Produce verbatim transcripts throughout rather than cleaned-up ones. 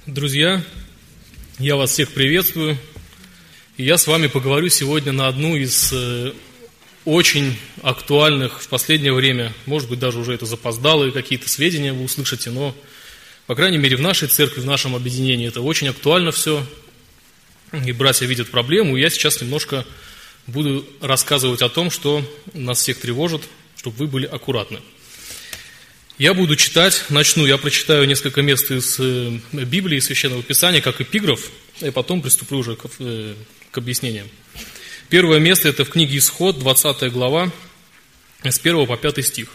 Друзья, я вас всех приветствую. И я с вами поговорю сегодня на одну из э, очень актуальных в последнее время, может быть, даже уже это запоздалые какие-то сведения вы услышите, но, по крайней мере, в нашей церкви, в нашем объединении это очень актуально все. И братья видят проблему. И я сейчас немножко буду рассказывать о том, что нас всех тревожит, чтобы вы были аккуратны. Я буду читать, начну, я прочитаю несколько мест из Библии, Священного Писания, как эпиграф, и потом приступлю уже к, к объяснениям. Первое место – это в книге Исход, двадцатая глава, с первого по пятый стих.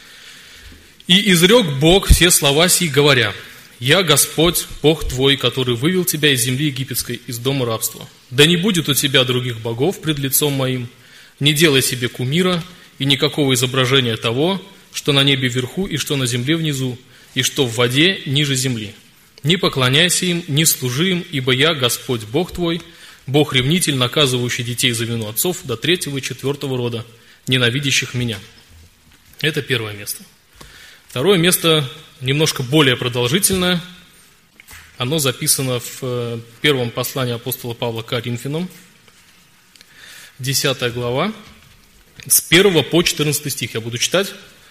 «И изрек Бог все слова сии, говоря: Я Господь, Бог твой, который вывел тебя из земли египетской, из дома рабства. Да не будет у тебя других богов пред лицом моим, не делай себе кумира и никакого изображения того, что на небе вверху и что на земле внизу, и что в воде ниже земли. Не поклоняйся им, не служи им, ибо я, Господь Бог твой, Бог-ревнитель, наказывающий детей за вину отцов до третьего и четвертого рода, ненавидящих меня». Это первое место. Второе место немножко более продолжительное. Оно записано в первом послании апостола Павла к Коринфянам, десятая глава, с первого по четырнадцатый стих. Я буду читать.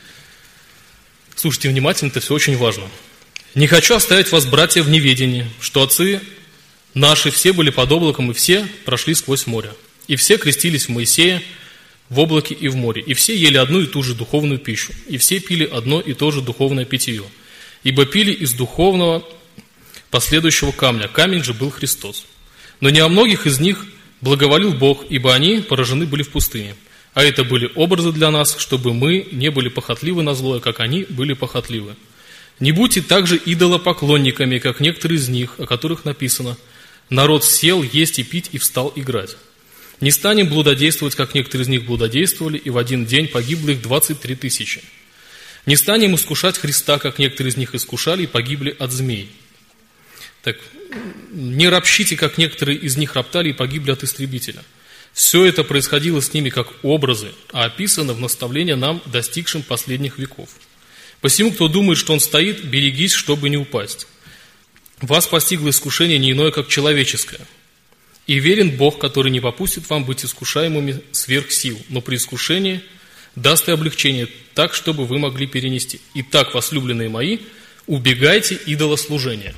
Слушайте внимательно, это все очень важно. «Не хочу оставить вас, братья, в неведении, что отцы наши все были под облаком, и все прошли сквозь море. И все крестились в Моисея, в облаке и в море. И все ели одну и ту же духовную пищу. И все пили одно и то же духовное питье. Ибо пили из духовного последующего камня. Камень же был Христос. Но не о многих из них благоволил Бог, ибо они поражены были в пустыне. А это были образы для нас, чтобы мы не были похотливы на злое, как они были похотливы. Не будьте также идолопоклонниками, как некоторые из них, о которых написано: народ сел есть и пить и встал играть. Не станем блудодействовать, как некоторые из них блудодействовали, и в один день погибло их двадцать три тысячи. Не станем искушать Христа, как некоторые из них искушали и погибли от змей. Так, не ропщите, как некоторые из них роптали и погибли от истребителя. Все это происходило с ними как образы, а описано в наставлении нам, достигшим последних веков. Посему, кто думает, что он стоит, берегись, чтобы не упасть. Вас постигло искушение не иное, как человеческое. И верен Бог, который не попустит вам быть искушаемыми сверх сил, но при искушении даст и облегчение, так, чтобы вы могли перенести. Итак, возлюбленные мои, убегайте идолослужения».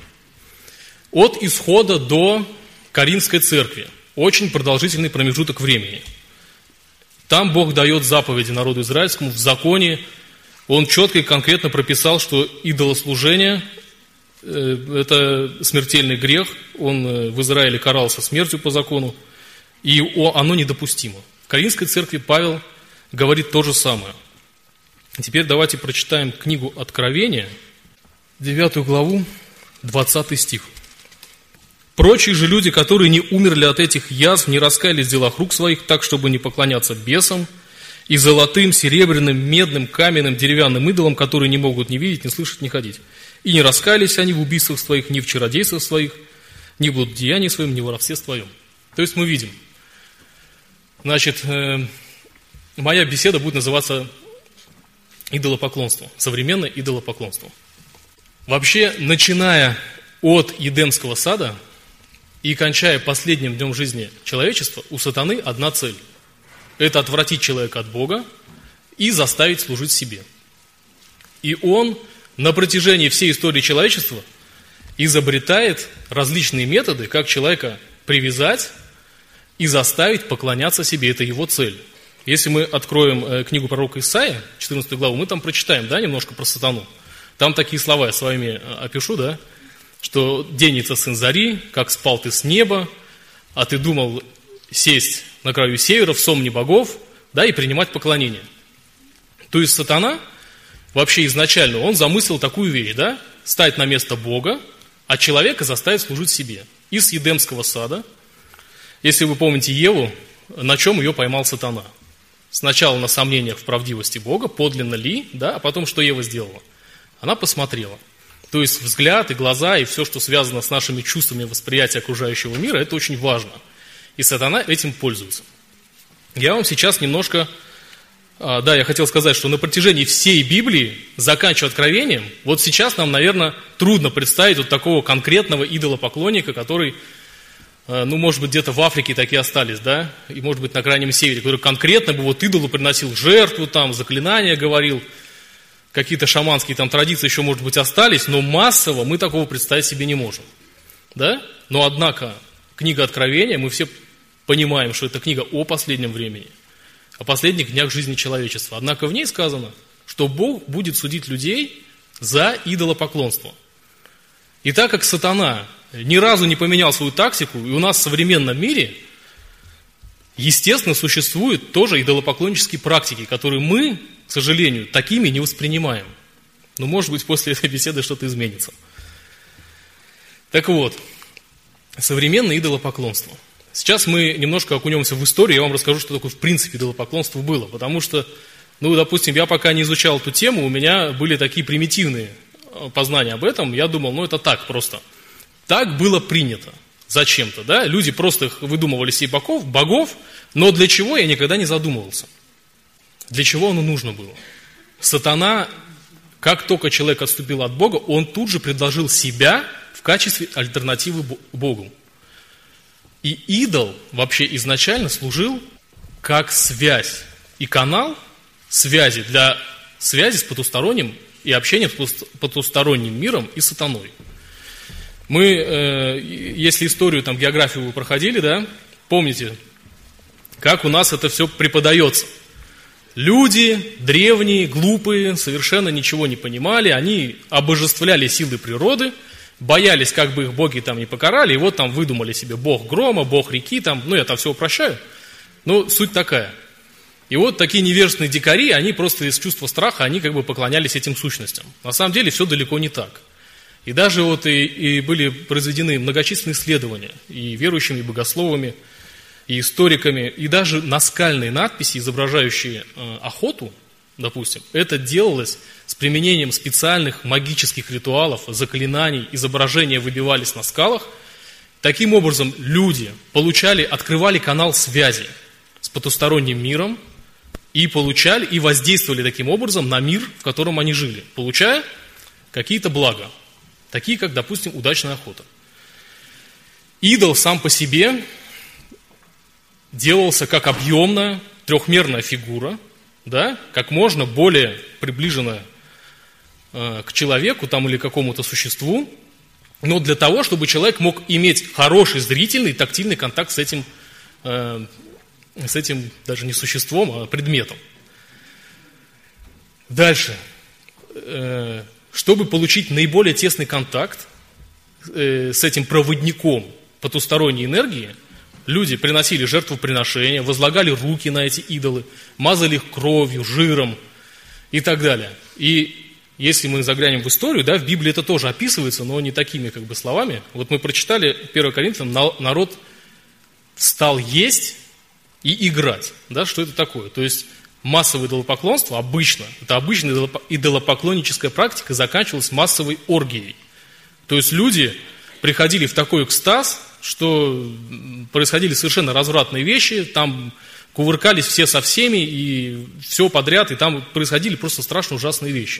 От Исхода до Коринфской церкви. Очень продолжительный промежуток времени. Там Бог дает заповеди народу израильскому в законе. Он четко и конкретно прописал, что идолослужение – это смертельный грех. Он в Израиле карался смертью по закону, и оно недопустимо. В Коринфской церкви Павел говорит то же самое. Теперь давайте прочитаем книгу Откровения, девятую главу, двадцатый стих. «Прочие же люди, которые не умерли от этих язв, не раскаялись в делах рук своих, так, чтобы не поклоняться бесам и золотым, серебряным, медным, каменным, деревянным идолам, которые не могут ни видеть, ни слышать, ни ходить. И не раскаялись они в убийствах своих, ни в чародействах своих, ни в блудодеянии своем, ни в воровстве своем». То есть мы видим, значит, э, моя беседа будет называться идолопоклонство, современное идолопоклонство. Вообще, начиная от Едемского сада и кончая последним днем жизни человечества, у сатаны одна цель – это отвратить человека от Бога и заставить служить себе. И он на протяжении всей истории человечества изобретает различные методы, как человека привязать и заставить поклоняться себе. Это его цель. Если мы откроем книгу пророка Исаия, четырнадцатую главу, мы там прочитаем, да, немножко про сатану. Там такие слова я с вами опишу, да, что «денется сын зари, как спал ты с неба, а ты думал сесть на краю севера в сомне богов, да, и принимать поклонение». То есть сатана вообще изначально, он замыслил такую вещь, да, стать на место Бога, а человека заставить служить себе. Из Едемского сада, если вы помните Еву, на чем ее поймал сатана? Сначала на сомнениях в правдивости Бога, подлинно ли, да, а потом что Ева сделала? Она посмотрела. То есть взгляд и глаза, и все, что связано с нашими чувствами восприятия окружающего мира, это очень важно. И сатана этим пользуется. Я вам сейчас немножко А, да, я хотел сказать, что на протяжении всей Библии, заканчивая Откровением, вот сейчас нам, наверное, трудно представить вот такого конкретного идолопоклонника, который, ну, может быть, где-то в Африке такие остались, да, и, может быть, на Крайнем Севере, который конкретно бы вот идолу приносил жертву, там, заклинания говорил, какие-то шаманские там традиции еще, может быть, остались, но массово мы такого представить себе не можем, да. Но, однако, книга Откровения, мы все понимаем, что это книга о последнем времени, о последних днях жизни человечества. Однако в ней сказано, что Бог будет судить людей за идолопоклонство. И так как сатана ни разу не поменял свою тактику, и у нас в современном мире, естественно, существуют тоже идолопоклоннические практики, которые мы, к сожалению, такими не воспринимаем. Но, может быть, после этой беседы что-то изменится. Так вот, современное идолопоклонство. Сейчас мы немножко окунемся в историю, я вам расскажу, что такое в принципе идолопоклонство было. Потому что, ну, допустим, я пока не изучал эту тему, у меня были такие примитивные познания об этом. Я думал, ну, это так просто. Так было принято зачем-то, да? Люди просто выдумывали себе богов, богов, но для чего я никогда не задумывался. Для чего оно нужно было? Сатана, как только человек отступил от Бога, он тут же предложил себя в качестве альтернативы Богу. И идол вообще изначально служил как связь и канал связи для связи с потусторонним и общения с потусторонним миром и сатаной. Мы, э, если историю, там, географию вы проходили, да, помните, как у нас это все преподается. Люди древние, глупые, совершенно ничего не понимали, они обожествляли силы природы, боялись, как бы их боги там не покарали, и вот там выдумали себе бог грома, бог реки, там, ну я там все упрощаю, но суть такая. И вот такие невежественные дикари, они просто из чувства страха, они как бы поклонялись этим сущностям. На самом деле все далеко не так. И даже вот и, и были произведены многочисленные исследования и верующими, и богословами, и историками, и даже наскальные надписи, изображающие э, охоту, допустим, это делалось с применением специальных магических ритуалов, заклинаний, изображения выбивались на скалах. Таким образом, люди получали, открывали канал связи с потусторонним миром и получали, и воздействовали таким образом на мир, в котором они жили, получая какие-то блага, такие как, допустим, удачная охота. Идол сам по себе делался как объемная трехмерная фигура, да, как можно более приближенная э, к человеку там, или к какому-то существу, но для того, чтобы человек мог иметь хороший зрительный, тактильный контакт с этим, э, с этим даже не существом, а предметом. Дальше. Э, чтобы получить наиболее тесный контакт э, с этим проводником потусторонней энергии, люди приносили жертвоприношения, возлагали руки на эти идолы, мазали их кровью, жиром и так далее. И если мы заглянем в историю, да, в Библии это тоже описывается, но не такими как бы словами. Вот мы прочитали первое Коринфянам, народ стал есть и играть. Да, что это такое? То есть массовое идолопоклонство обычно, это обычная идолопоклонническая практика, заканчивалась массовой оргией. То есть люди приходили в такой экстаз, что происходили совершенно развратные вещи, там кувыркались все со всеми, и все подряд, и там происходили просто страшно ужасные вещи.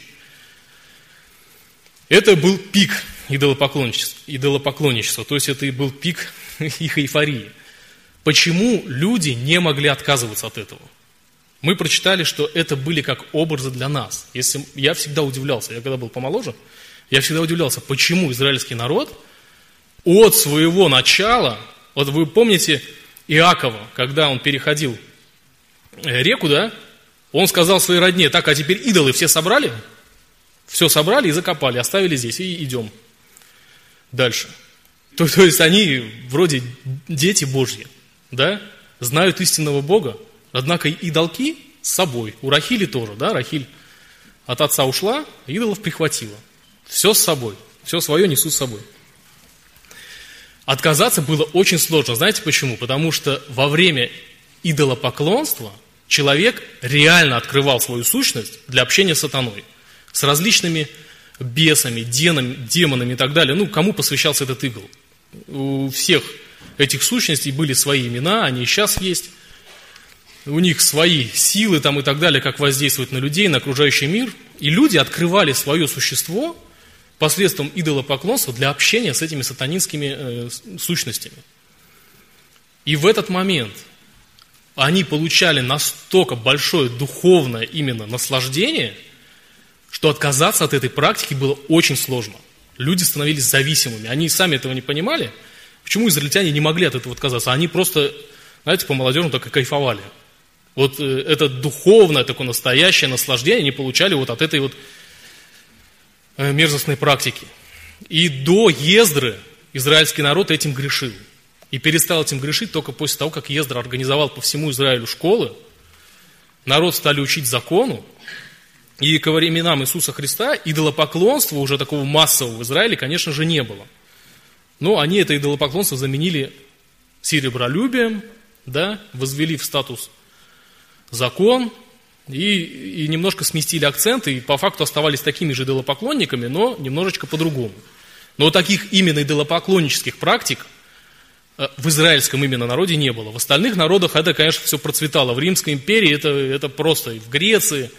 Это был пик идолопоклонничества, идолопоклонничества, то есть это и был пик их эйфории. Почему люди не могли отказываться от этого? Мы прочитали, что это были как образы для нас. Если, я всегда удивлялся, я когда был помоложе, я всегда удивлялся, почему израильский народ от своего начала, вот вы помните Иакова, когда он переходил реку, да, он сказал своей родне: так, а теперь идолы все собрали? Все собрали и закопали, оставили здесь, и идем дальше. То, то есть они вроде дети Божьи, да, знают истинного Бога, однако идолки с собой. У Рахили тоже, да, Рахиль от отца ушла, идолов прихватила. Все с собой, все свое несут с собой. Отказаться было очень сложно. Знаете почему? Потому что во время идолопоклонства человек реально открывал свою сущность для общения с сатаной, с различными бесами, демонами, демонами и так далее. Ну, кому посвящался этот идол? У всех этих сущностей были свои имена, они и сейчас есть. у них свои силы там и так далее, как воздействовать на людей, на окружающий мир. И люди открывали свое существо посредством идолопоклонства для общения с этими сатанинскими э, сущностями. И в этот момент они получали настолько большое духовное именно наслаждение, что отказаться от этой практики было очень сложно. Люди становились зависимыми. Они сами этого не понимали. Почему израильтяне не могли от этого отказаться? Они просто, знаете, по-молодежному так и кайфовали. Вот э, это духовное, такое настоящее наслаждение они получали вот от этой вот э, мерзостной практики. И до Ездры израильский народ этим грешил. И перестал этим грешить только после того, как Ездра организовал по всему Израилю школы. Народ стали учить закону. И ко временам Иисуса Христа идолопоклонства уже такого массового в Израиле, конечно же, не было. Но они это идолопоклонство заменили серебролюбием, да, возвели в статус закон и, и немножко сместили акценты, и по факту оставались такими же идолопоклонниками, но немножечко по-другому. Но таких именно идолопоклоннических практик в израильском именно народе не было. В остальных народах это, конечно, все процветало. В Римской империи это, это просто, и в Греции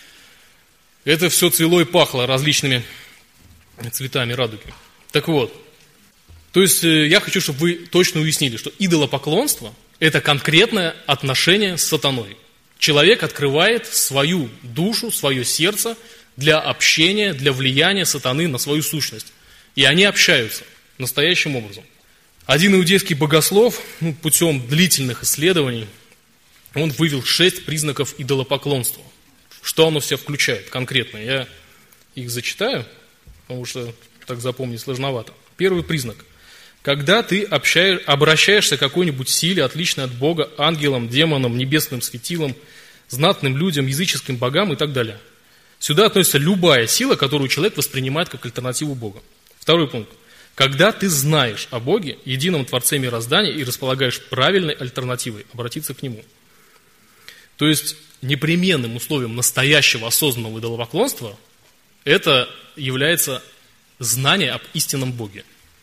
это все цвело и пахло различными цветами радуги. Так вот, то есть я хочу, чтобы вы точно уяснили, что идолопоклонство – это конкретное отношение с сатаной. Человек открывает свою душу, свое сердце для общения, для влияния сатаны на свою сущность. И они общаются настоящим образом. Один иудейский богослов, ну, путем длительных исследований, он вывел шесть признаков идолопоклонства. Что оно в себя включает конкретно? Я их зачитаю, потому что так запомнить сложновато. Первый признак. Когда ты общаешь, обращаешься к какой-нибудь силе, отличной от Бога, ангелам, демонам, небесным светилам, знатным людям, языческим богам и так далее. Сюда относится любая сила, которую человек воспринимает как альтернативу Бога. Второй пункт. Когда ты знаешь о Боге, едином Творце мироздания, и располагаешь правильной альтернативой, обратиться к Нему. То есть непременным условием настоящего осознанного идолопоклонства это является знание об истинном Боге.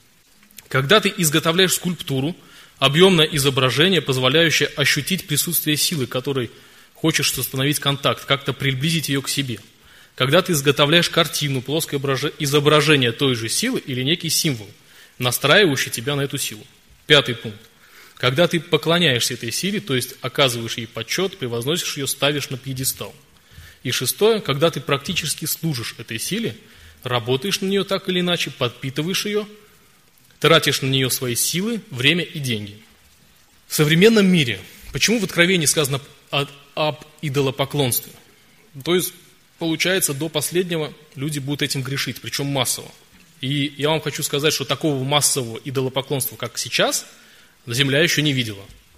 Когда ты изготовляешь скульптуру, объемное изображение, позволяющее ощутить присутствие силы, которой хочешь установить контакт, как-то приблизить ее к себе. Когда ты изготовляешь картину, плоское изображение той же силы или некий символ, настраивающий тебя на эту силу. Пятый пункт. Когда ты поклоняешься этой силе, то есть оказываешь ей почет, превозносишь ее, ставишь на пьедестал. И шестое. Когда ты практически служишь этой силе, работаешь на нее так или иначе, подпитываешь ее, тратишь на нее свои силы, время и деньги. В современном мире, почему в Откровении сказано об, об идолопоклонстве? То есть, получается, до последнего люди будут этим грешить, причем массово. И я вам хочу сказать, что такого массового идолопоклонства, как сейчас, Земля еще не видела.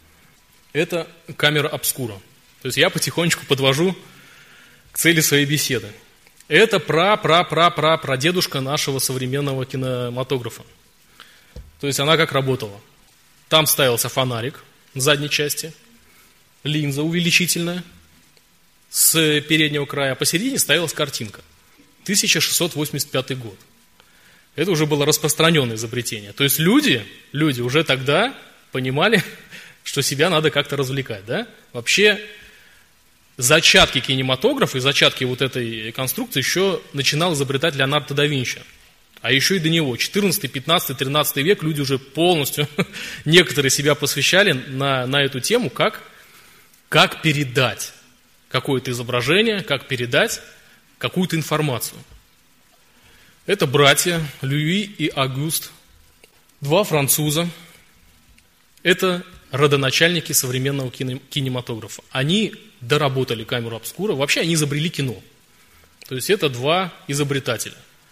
Это камера обскура. То есть я потихонечку подвожу к цели своей беседы. Это пра-пра-пра-пра-прадедушка нашего современного кинематографа. То есть она как работала? Там ставился фонарик в задней части, линза увеличительная с переднего края, а посередине ставилась картинка. тысяча шестьсот восемьдесят пятый год. Это уже было распространенное изобретение. То есть люди, люди уже тогда понимали, что себя надо как-то развлекать. Да? Вообще зачатки кинематографа и зачатки вот этой конструкции еще начинал изобретать Леонардо да Винчи. А еще и до него, четырнадцатый, пятнадцатый, тринадцатый век, люди уже полностью, некоторые себя посвящали на, на эту тему, как, как передать какое-то изображение, как передать какую-то информацию. Это братья Люи и Агюст, два француза. Это родоначальники современного кинематографа. Они доработали камеру обскура, вообще они изобрели кино. То есть это два изобретателя.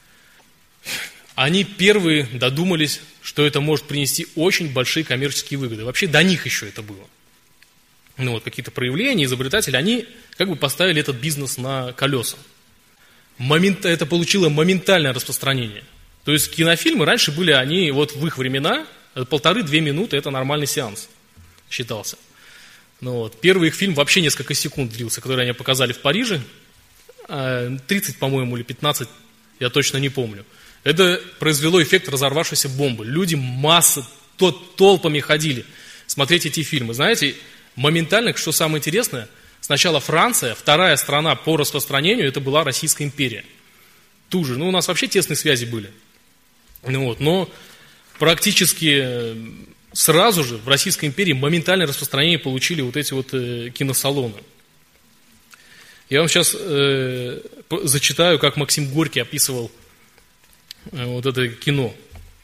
Они первые додумались, что это может принести очень большие коммерческие выгоды. Вообще до них еще это было. Ну вот какие-то проявления, изобретатели, они как бы поставили этот бизнес на колеса. Момент, это получило моментальное распространение. То есть кинофильмы раньше были, они вот в их времена, полторы-две минуты, это нормальный сеанс считался. Ну вот. Первый их фильм вообще несколько секунд длился, который они показали в Париже, тридцать, по-моему, или пятнадцать, я точно не помню. Это произвело эффект разорвавшейся бомбы. Люди массы, толпами ходили смотреть эти фильмы. Знаете, Моментально, что самое интересное, сначала Франция, вторая страна по распространению, это была Российская империя. Ту же, ну у нас вообще тесные связи были. Ну, вот, но практически сразу же в Российской империи моментальное распространение получили вот эти вот э, киносалоны. Я вам сейчас э, зачитаю, как Максим Горький описывал э, вот это кино.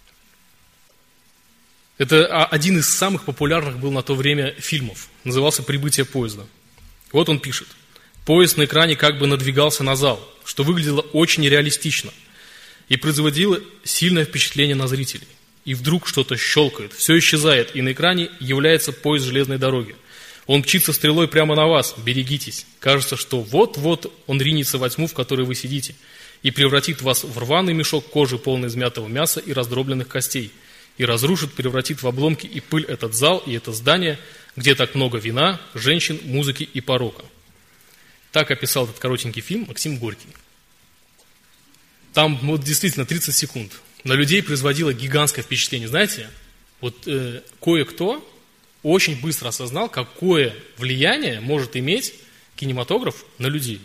Это один из самых популярных был на то время фильмов. Назывался «Прибытие поезда». Вот он пишет. «Поезд на экране как бы надвигался на зал, что выглядело очень реалистично и производило сильное впечатление на зрителей. И вдруг что-то щелкает, все исчезает, и на экране является поезд железной дороги. Он мчится стрелой прямо на вас, берегитесь. Кажется, что вот-вот он ринется во тьму, в которой вы сидите, и превратит вас в рваный мешок кожи, полный измятого мяса и раздробленных костей, и разрушит, превратит в обломки и пыль этот зал и это здание, где так много вина, женщин, музыки и порока». Так описал этот коротенький фильм Максим Горький. Там вот действительно тридцать секунд. На людей производило гигантское впечатление. Знаете, вот э, кое-кто очень быстро осознал, какое влияние может иметь кинематограф на людей.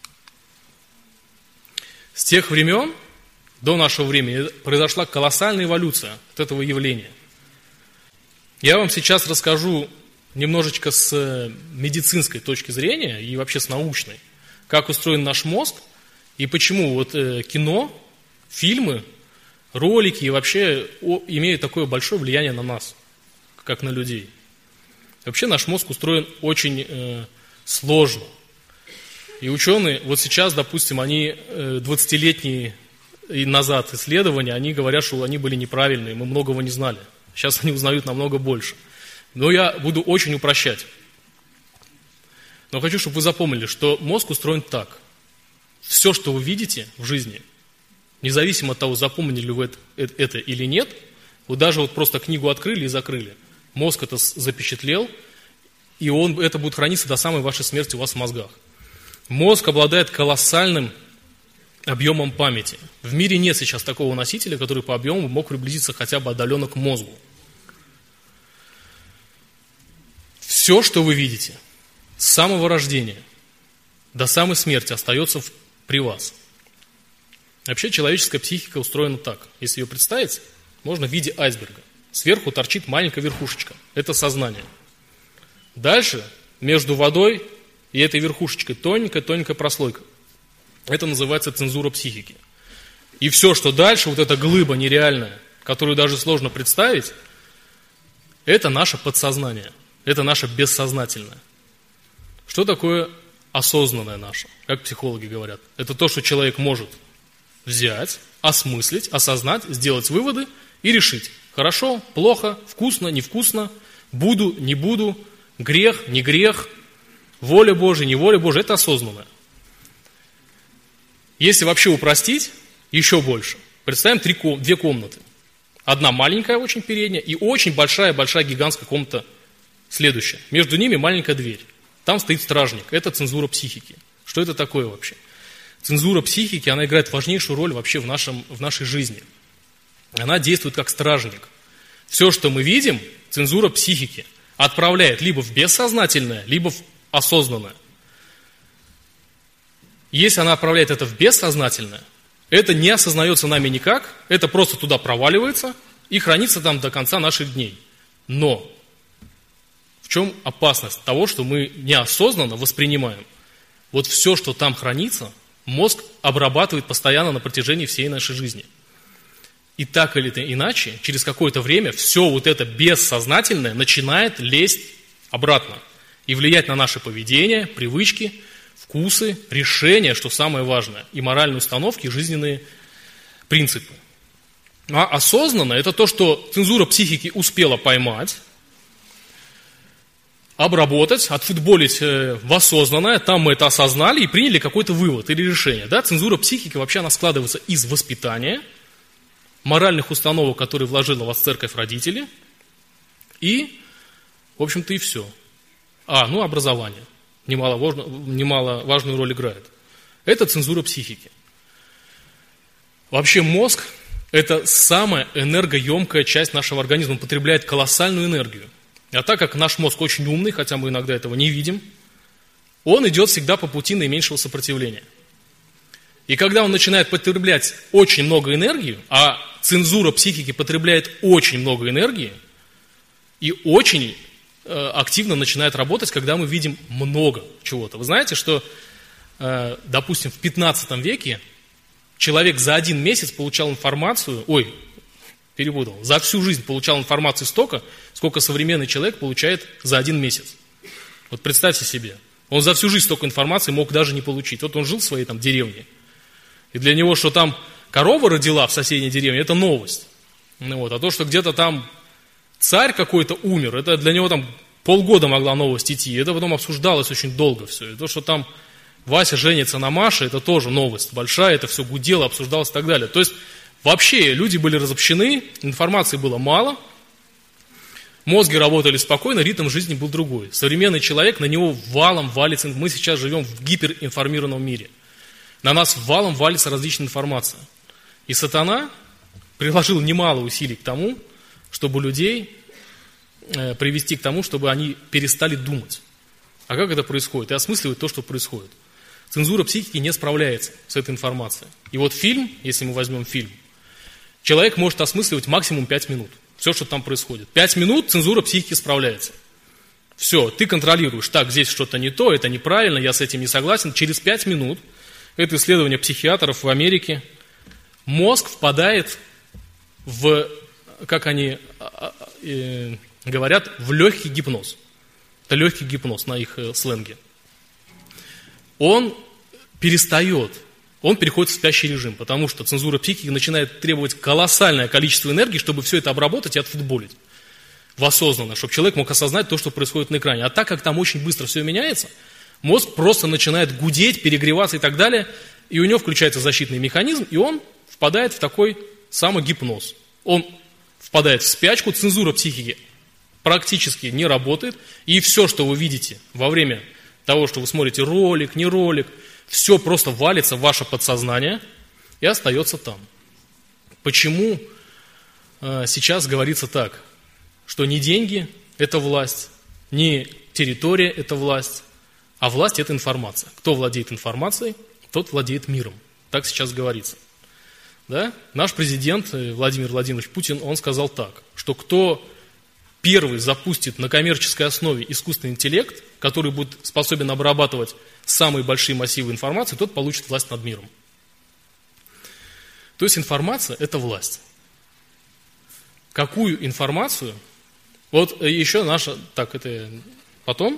С тех времен до нашего времени произошла колоссальная эволюция от этого явления. Я вам сейчас расскажу немножечко с медицинской точки зрения и вообще с научной, как устроен наш мозг и почему вот э, кино, фильмы, ролики и вообще о, имеют такое большое влияние на нас, как на людей. Вообще наш мозг устроен очень э, сложно. И ученые, вот сейчас, допустим, они э, двадцатилетние назад исследования, они говорят, что они были неправильные, мы многого не знали. Сейчас они узнают намного больше. Но я буду очень упрощать. Но хочу, чтобы вы запомнили, что мозг устроен так. Все, что вы видите в жизни, независимо от того, запомнили вы это, это или нет, вы даже вот просто книгу открыли и закрыли. Мозг это запечатлел, и он, это будет храниться до самой вашей смерти у вас в мозгах. Мозг обладает колоссальным объемом памяти. В мире нет сейчас такого носителя, который по объему мог приблизиться хотя бы отдаленно к мозгу. Все, что вы видите, с самого рождения до самой смерти остается в, при вас. Вообще человеческая психика устроена так. Если ее представить, можно в виде айсберга. Сверху торчит маленькая верхушечка. Это сознание. Дальше между водой и этой верхушечкой тоненькая-тоненькая прослойка. Это называется цензура психики. И все, что дальше, вот эта глыба нереальная, которую даже сложно представить, это наше подсознание. Это наше бессознательное. Что такое осознанное наше? Как психологи говорят. Это то, что человек может взять, осмыслить, осознать, сделать выводы и решить. Хорошо, плохо, вкусно, невкусно, буду, не буду, грех, не грех, воля Божия, не воля Божия. Это осознанное. Если вообще упростить, еще больше. Представим три, две комнаты. Одна маленькая очень передняя и очень большая-большая гигантская комната следующая. Между ними маленькая дверь. Там стоит стражник. Это цензура психики. Что это такое вообще? Цензура психики, она играет важнейшую роль вообще в, нашем, в нашей жизни. Она действует как стражник. Все, что мы видим, цензура психики отправляет либо в бессознательное, либо в осознанное. Если она отправляет это в бессознательное, это не осознается нами никак, это просто туда проваливается и хранится там до конца наших дней. Но в чем опасность того, что мы неосознанно воспринимаем? Вот все, что там хранится, мозг обрабатывает постоянно на протяжении всей нашей жизни. И так или иначе, через какое-то время все вот это бессознательное начинает лезть обратно и влиять на наше поведение, привычки, вкусы, решения, что самое важное, и моральные установки, и жизненные принципы. А осознанно – это то, что цензура психики успела поймать, обработать, отфутболить в осознанное, там мы это осознали и приняли какой-то вывод или решение. Да? Цензура психики вообще она складывается из воспитания, моральных установок, которые вложила в вас церковь родители, и, в общем-то, и все. А, ну, образование. Немаловажно, немаловажную роль играет. Это цензура психики. Вообще мозг – это самая энергоемкая часть нашего организма, он потребляет колоссальную энергию. А так как наш мозг очень умный, хотя мы иногда этого не видим, он идет всегда по пути наименьшего сопротивления. И когда он начинает потреблять очень много энергии, а цензура психики потребляет очень много энергии, и очень э, активно начинает работать, когда мы видим много чего-то. Вы знаете, что, э, допустим, в пятнадцатом веке человек за один месяц получал информацию, ой, перепутал, за всю жизнь получал информацию столько, сколько современный человек получает за один месяц. Вот представьте себе, он за всю жизнь столько информации мог даже не получить. Вот он жил в своей там деревне, и для него, что там корова родила в соседней деревне, это новость. Ну, вот. А то, что где-то там царь какой-то умер, это для него там полгода могла новость идти, это потом обсуждалось очень долго все. И то, что там Вася женится на Маше, это тоже новость большая, это все гудело, обсуждалось и так далее. То есть вообще люди были разобщены, информации было мало, мозги работали спокойно, ритм жизни был другой. Современный человек, на него валом валится, мы сейчас живем в гиперинформированном мире. На нас валом валится различная информация. И сатана приложил немало усилий к тому, чтобы людей э, привести к тому, чтобы они перестали думать. А как это происходит? И осмысливать то, что происходит. Цензура психики не справляется с этой информацией. И вот фильм, если мы возьмем фильм, человек может осмысливать максимум пять минут. Все, что там происходит. пять минут цензура психики справляется. Все, ты контролируешь. Так, здесь что-то не то, это неправильно, я с этим не согласен. Через пять минут, это исследование психиатров в Америке, мозг впадает в, как они э, говорят, в легкий гипноз. Это легкий гипноз на их э, сленге. Он перестает, он переходит в спящий режим, потому что цензура психики начинает требовать колоссальное количество энергии, чтобы все это обработать и отфутболить в осознанно, чтобы человек мог осознать то, что происходит на экране. А так как там очень быстро все меняется, мозг просто начинает гудеть, перегреваться и так далее, и у него включается защитный механизм, и он впадает в такой самогипноз. Он впадает в спячку, цензура психики практически не работает, и все, что вы видите во время того, что вы смотрите ролик, не ролик, все просто валится в ваше подсознание и остается там. Почему э, сейчас говорится так, что не деньги – это власть, не территория – это власть, а власть – это информация. Кто владеет информацией, тот владеет миром. Так сейчас говорится. Да? Наш президент Владимир Владимирович Путин, он сказал так, что кто первый запустит на коммерческой основе искусственный интеллект, который будет способен обрабатывать самые большие массивы информации, тот получит власть над миром. То есть информация – это власть. Какую информацию? Вот еще наша, так это потом.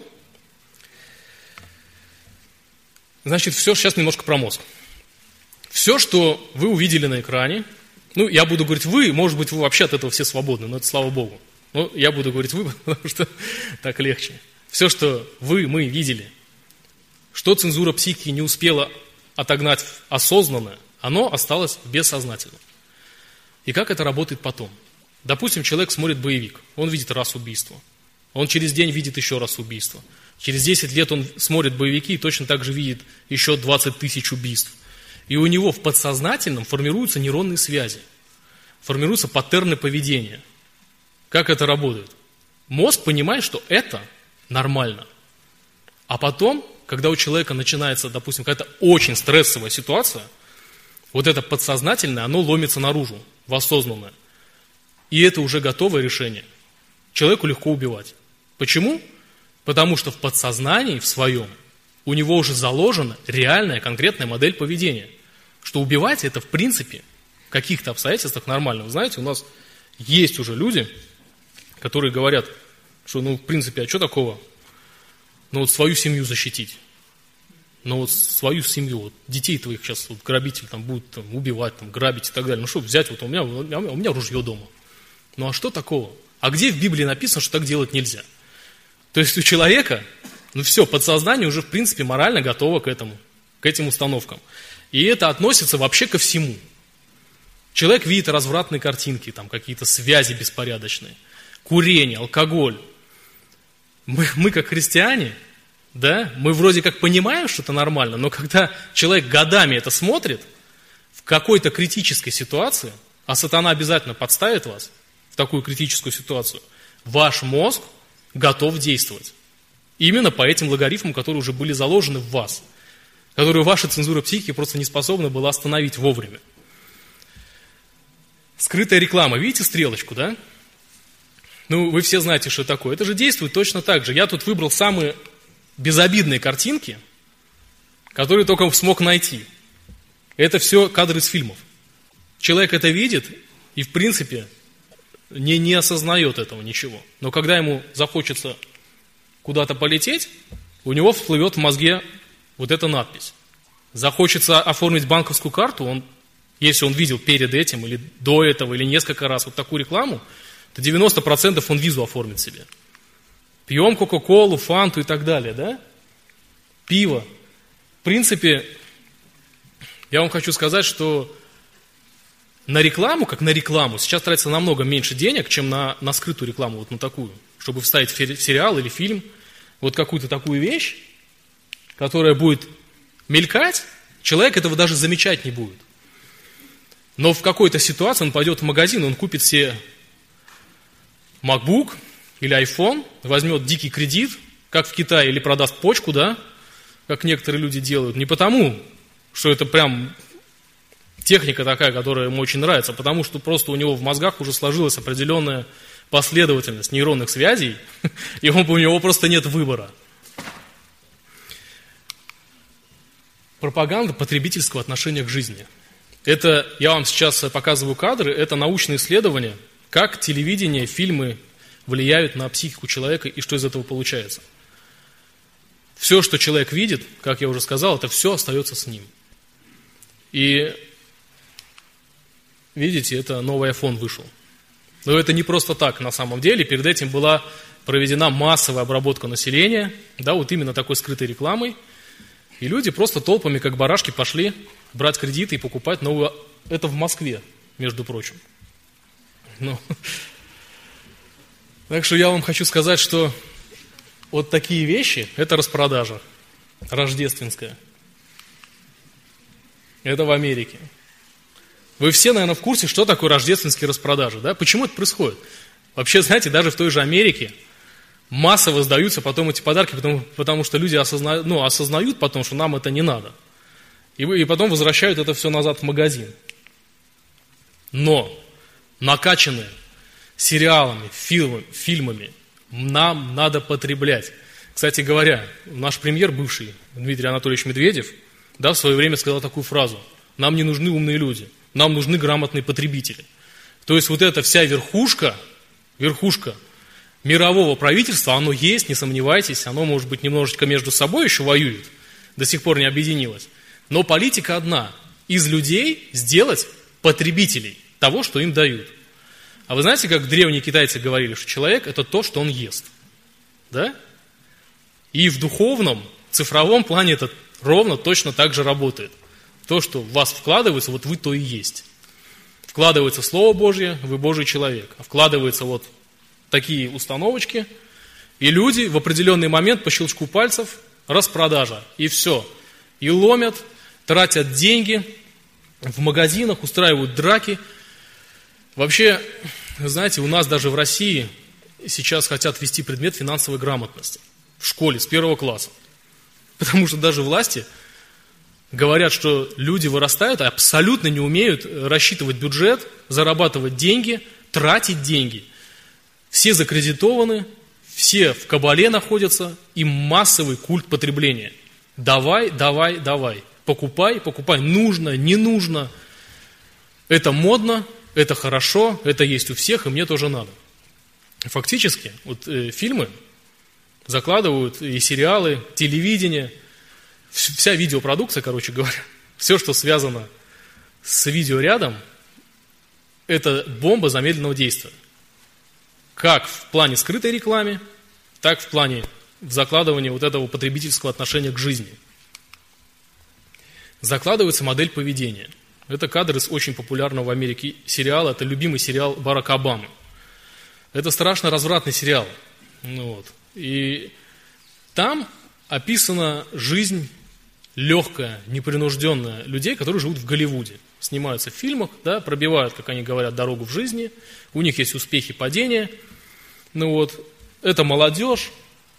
Значит, все сейчас немножко про мозг. Все, что вы увидели на экране, ну, я буду говорить вы, может быть, вы вообще от этого все свободны, но это слава Богу. Но я буду говорить вы, потому что так легче. Все, что вы, мы видели, что цензура психики не успела отогнать осознанно, оно осталось бессознательно. И как это работает потом? Допустим, человек смотрит боевик, он видит раз убийство, он через день видит еще раз убийство, через десять лет он смотрит боевики и точно так же видит еще двадцать тысяч убийств. И у него в подсознательном формируются нейронные связи, формируются паттерны поведения. Как это работает? Мозг понимает, что это нормально. А потом, когда у человека начинается, допустим, какая-то очень стрессовая ситуация, вот это подсознательное, оно ломится наружу, в осознанное. И это уже готовое решение. Человеку легко убивать. Почему? Потому что в подсознании, в своем, у него уже заложена реальная, конкретная модель поведения. Что убивать это, в принципе, в каких-то обстоятельствах нормально. Вы знаете, у нас есть уже люди, которые говорят, что, ну, в принципе, а что такого? Ну, вот свою семью защитить. Ну, вот свою семью, вот детей твоих сейчас вот, грабитель там будет там, убивать, там, грабить и так далее. Ну, что взять, вот у меня, у меня, у меня ружье дома. Ну, а что такого? А где в Библии написано, что так делать нельзя? То есть у человека, ну, все, подсознание уже, в принципе, морально готово к этому, к этим установкам. И это относится вообще ко всему. Человек видит развратные картинки, там, какие-то связи беспорядочные. Курение, алкоголь. Мы, мы как христиане, да, мы вроде как понимаем, что это нормально, но когда человек годами это смотрит, в какой-то критической ситуации, а сатана обязательно подставит вас в такую критическую ситуацию, ваш мозг готов действовать. Именно по этим логарифмам, которые уже были заложены в вас, которые ваша цензура психики просто не способна была остановить вовремя. Скрытая реклама. Видите стрелочку, да? Ну, вы все знаете, что такое. Это же действует точно так же. Я тут выбрал самые безобидные картинки, которые только смог найти. Это все кадры из фильмов. Человек это видит и, в принципе, не, не осознает этого ничего. Но когда ему захочется куда-то полететь, у него всплывет в мозге вот эта надпись. Захочется оформить банковскую карту, он, если он видел перед этим, или до этого, или несколько раз вот такую рекламу, то девяносто процентов он визу оформит себе. Пьем кока-колу, фанту и так далее, да? Пиво. В принципе, я вам хочу сказать, что на рекламу, как на рекламу, сейчас тратится намного меньше денег, чем на, на скрытую рекламу, вот на такую, чтобы вставить в сериал или фильм вот какую-то такую вещь, которая будет мелькать, человек этого даже замечать не будет. Но в какой-то ситуации он пойдет в магазин, он купит себе MacBook или iPhone, возьмет дикий кредит, как в Китае, или продаст почку, да, как некоторые люди делают, не потому, что это прям техника такая, которая ему очень нравится, а потому что просто у него в мозгах уже сложилась определенная последовательность нейронных связей, и он, у него просто нет выбора. Пропаганда потребительского отношения к жизни. Это, я вам сейчас показываю кадры, это научные исследования, как телевидение, фильмы влияют на психику человека и что из этого получается. Все, что человек видит, как я уже сказал, это все остается с ним. И видите, это новый iPhone вышел. Но это не просто так на самом деле. Перед этим была проведена массовая обработка населения, да, вот именно такой скрытой рекламой. И люди просто толпами, как барашки, пошли брать кредиты и покупать новую... Это в Москве, между прочим. Ну. Так что я вам хочу сказать, что вот такие вещи, это распродажа рождественская. Это в Америке. Вы все, наверное, в курсе, что такое рождественские распродажи, да? Почему это происходит? Вообще, знаете, даже в той же Америке массово сдаются потом эти подарки, потому, потому что люди осознают, ну, осознают потом, что нам это не надо. И, и потом возвращают это все назад в магазин. Но накачанные сериалами, фильмами, фильмами нам надо потреблять. Кстати говоря, наш премьер бывший, Дмитрий Анатольевич Медведев, да, в свое время сказал такую фразу: нам не нужны умные люди, нам нужны грамотные потребители. То есть вот эта вся верхушка, верхушка мирового правительства, оно есть, не сомневайтесь, оно, может быть, немножечко между собой еще воюет, до сих пор не объединилось. Но политика одна: из людей сделать потребителей того, что им дают. А вы знаете, как древние китайцы говорили, что человек – это то, что он ест? Да? И в духовном, цифровом плане это ровно точно так же работает. То, что в вас вкладывается, вот вы то и есть. Вкладывается Слово Божье, вы Божий человек. А вкладываются вот такие установочки, и люди в определенный момент по щелчку пальцев распродажа. И все. И ломят, тратят деньги, в магазинах устраивают драки. Вообще, знаете, у нас даже в России сейчас хотят ввести предмет финансовой грамотности в школе с первого класса. Потому что даже власти говорят, что люди вырастают, а абсолютно не умеют рассчитывать бюджет, зарабатывать деньги, тратить деньги. Все закредитованы, все в кабале находятся, и массовый культ потребления. Давай, давай, давай. Покупай, покупай. Нужно, не нужно. Это модно, это хорошо, это есть у всех, и мне тоже надо. Фактически, вот э, фильмы закладывают, и сериалы, телевидение, вся видеопродукция, короче говоря, все, что связано с видеорядом, это бомба замедленного действия. Как в плане скрытой рекламы, так в плане закладывания вот этого потребительского отношения к жизни. Закладывается модель поведения. Это кадр из очень популярного в Америке сериала, это любимый сериал Барака Обамы. Это страшно развратный сериал. Ну, вот. И там описана жизнь легкая, непринужденная людей, которые живут в Голливуде. Снимаются в фильмах, да, пробивают, как они говорят, дорогу в жизни. У них есть успехи, падения. Ну вот. это молодежь,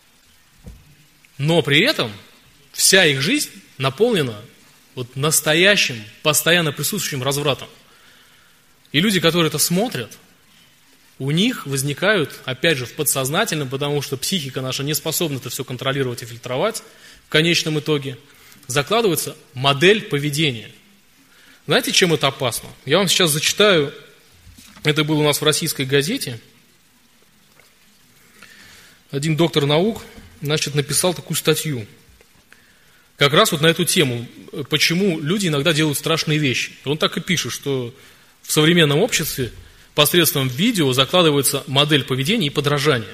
но при этом вся их жизнь наполнена вот настоящим, постоянно присутствующим развратом. И люди, которые это смотрят, у них возникают, опять же, в подсознательном, потому что психика наша не способна это все контролировать и фильтровать, в конечном итоге закладывается модель поведения. Знаете, чем это опасно? Я вам сейчас зачитаю, это было у нас в российской газете. Один доктор наук, значит, написал такую статью. Как раз вот на эту тему, почему люди иногда делают страшные вещи. Он так и пишет, что в современном обществе посредством видео закладывается модель поведения и подражания.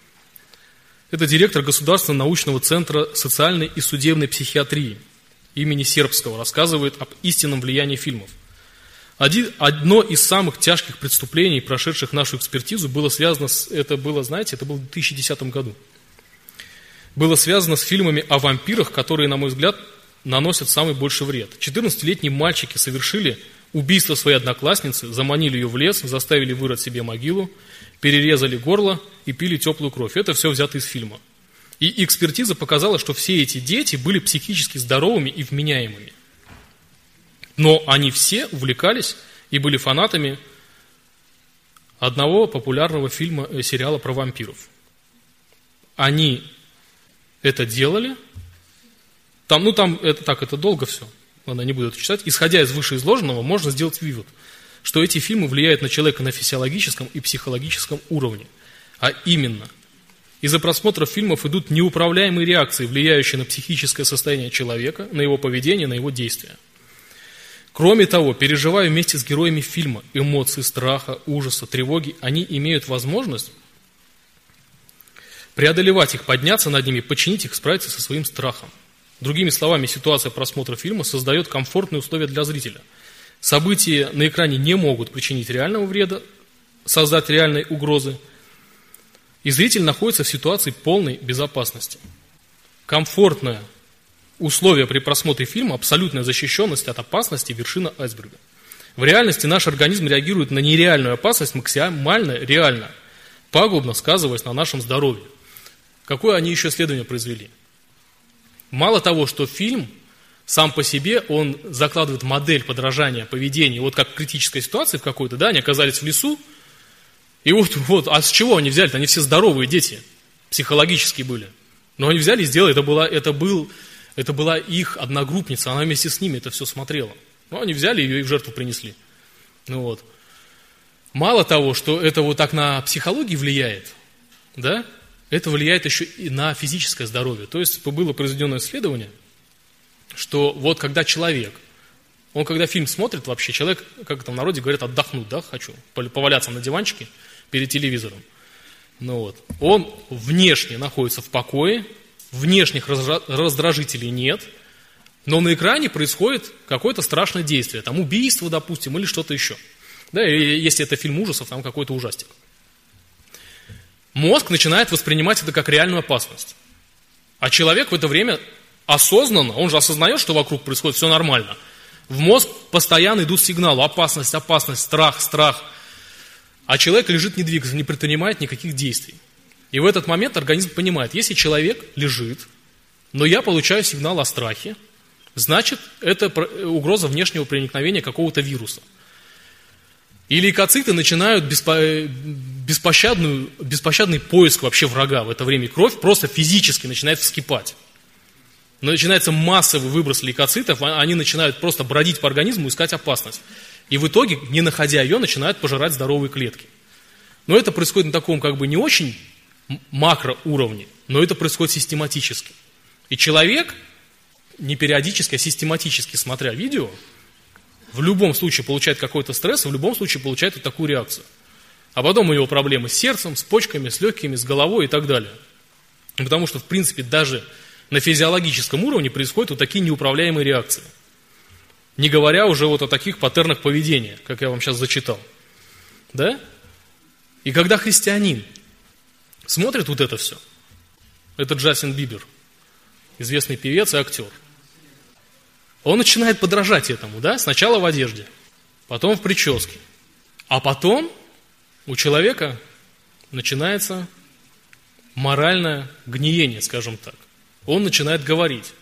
Это директор Государственного научного центра социальной и судебной психиатрии имени Сербского рассказывает об истинном влиянии фильмов. Один, одно из самых тяжких преступлений, прошедших нашу экспертизу, было связано с, это было, знаете, это было в две тысячи десятом году. Было связано с фильмами о вампирах, которые, на мой взгляд, наносят самый больший вред. четырнадцатилетние мальчики совершили убийство своей одноклассницы, заманили ее в лес, заставили вырыть себе могилу, перерезали горло и пили теплую кровь. Это все взято из фильма. И экспертиза показала, что все эти дети были психически здоровыми и вменяемыми. Но они все увлекались и были фанатами одного популярного фильма, э, сериала про вампиров. Они это делали. Там, ну там, это так, это долго все. Ладно, не буду это читать. Исходя из вышеизложенного, можно сделать вывод, что эти фильмы влияют на человека на физиологическом и психологическом уровне. А именно, из-за просмотра фильмов идут неуправляемые реакции, влияющие на психическое состояние человека, на его поведение, на его действия. Кроме того, переживая вместе с героями фильма эмоции страха, ужаса, тревоги, они имеют возможность преодолевать их, подняться над ними, подчинить их, справиться со своим страхом. Другими словами, ситуация просмотра фильма создает комфортные условия для зрителя. События на экране не могут причинить реального вреда, создать реальной угрозы, и зритель находится в ситуации полной безопасности. Комфортное условие при просмотре фильма, абсолютная защищенность от опасности, вершина айсберга. В реальности наш организм реагирует на нереальную опасность максимально реально, пагубно сказываясь на нашем здоровье. Какое они еще исследование произвели? Мало того, что фильм сам по себе, он закладывает модель подражания поведения, вот как в критической ситуации в какой-то, да, они оказались в лесу, и вот, вот, а с чего они взяли-то? Они все здоровые дети, психологически были. Но они взяли и сделали, это была, это был, это была их одногруппница, она вместе с ними это все смотрела. Ну, они взяли ее и в жертву принесли. Ну вот. Мало того, что это вот так на психологию влияет, да, это влияет еще и на физическое здоровье. То есть было произведено исследование, что вот когда человек, он когда фильм смотрит вообще, человек, как там в народе говорят, отдохнуть, да, хочу, поваляться на диванчике перед телевизором. Ну вот. Он внешне находится в покое, внешних раздражителей нет, но на экране происходит какое-то страшное действие, там убийство, допустим, или что-то еще. Да, или если это фильм ужасов, там какой-то ужастик. Мозг начинает воспринимать это как реальную опасность. А человек в это время осознанно, он же осознает, что вокруг происходит все нормально. В мозг постоянно идут сигналы: опасность, опасность, страх, страх. А человек лежит, не двигается, не предпринимает никаких действий. И в этот момент организм понимает, если человек лежит, но я получаю сигнал о страхе, значит, это угроза внешнего проникновения какого-то вируса. И лейкоциты начинают беспо... беспощадную, беспощадный поиск вообще врага в это время. Кровь просто физически начинает вскипать. Начинается массовый выброс лейкоцитов, они начинают просто бродить по организму, искать опасность. И в итоге, не находя ее, начинают пожирать здоровые клетки. Но это происходит на таком как бы не очень макроуровне, но это происходит систематически. И человек, не периодически, а систематически смотря видео, в любом случае получает какой-то стресс, в любом случае получает вот такую реакцию. А потом у него проблемы с сердцем, с почками, с легкими, с головой и так далее. Потому что, в принципе, даже на физиологическом уровне происходят вот такие неуправляемые реакции. Не говоря уже вот о таких паттернах поведения, как я вам сейчас зачитал. Да? И когда христианин смотрит вот это все, это Джастин Бибер, известный певец и актер, он начинает подражать этому, да? Сначала в одежде, потом в прическе, а потом у человека начинается моральное гниение, скажем так. Он начинает говорить.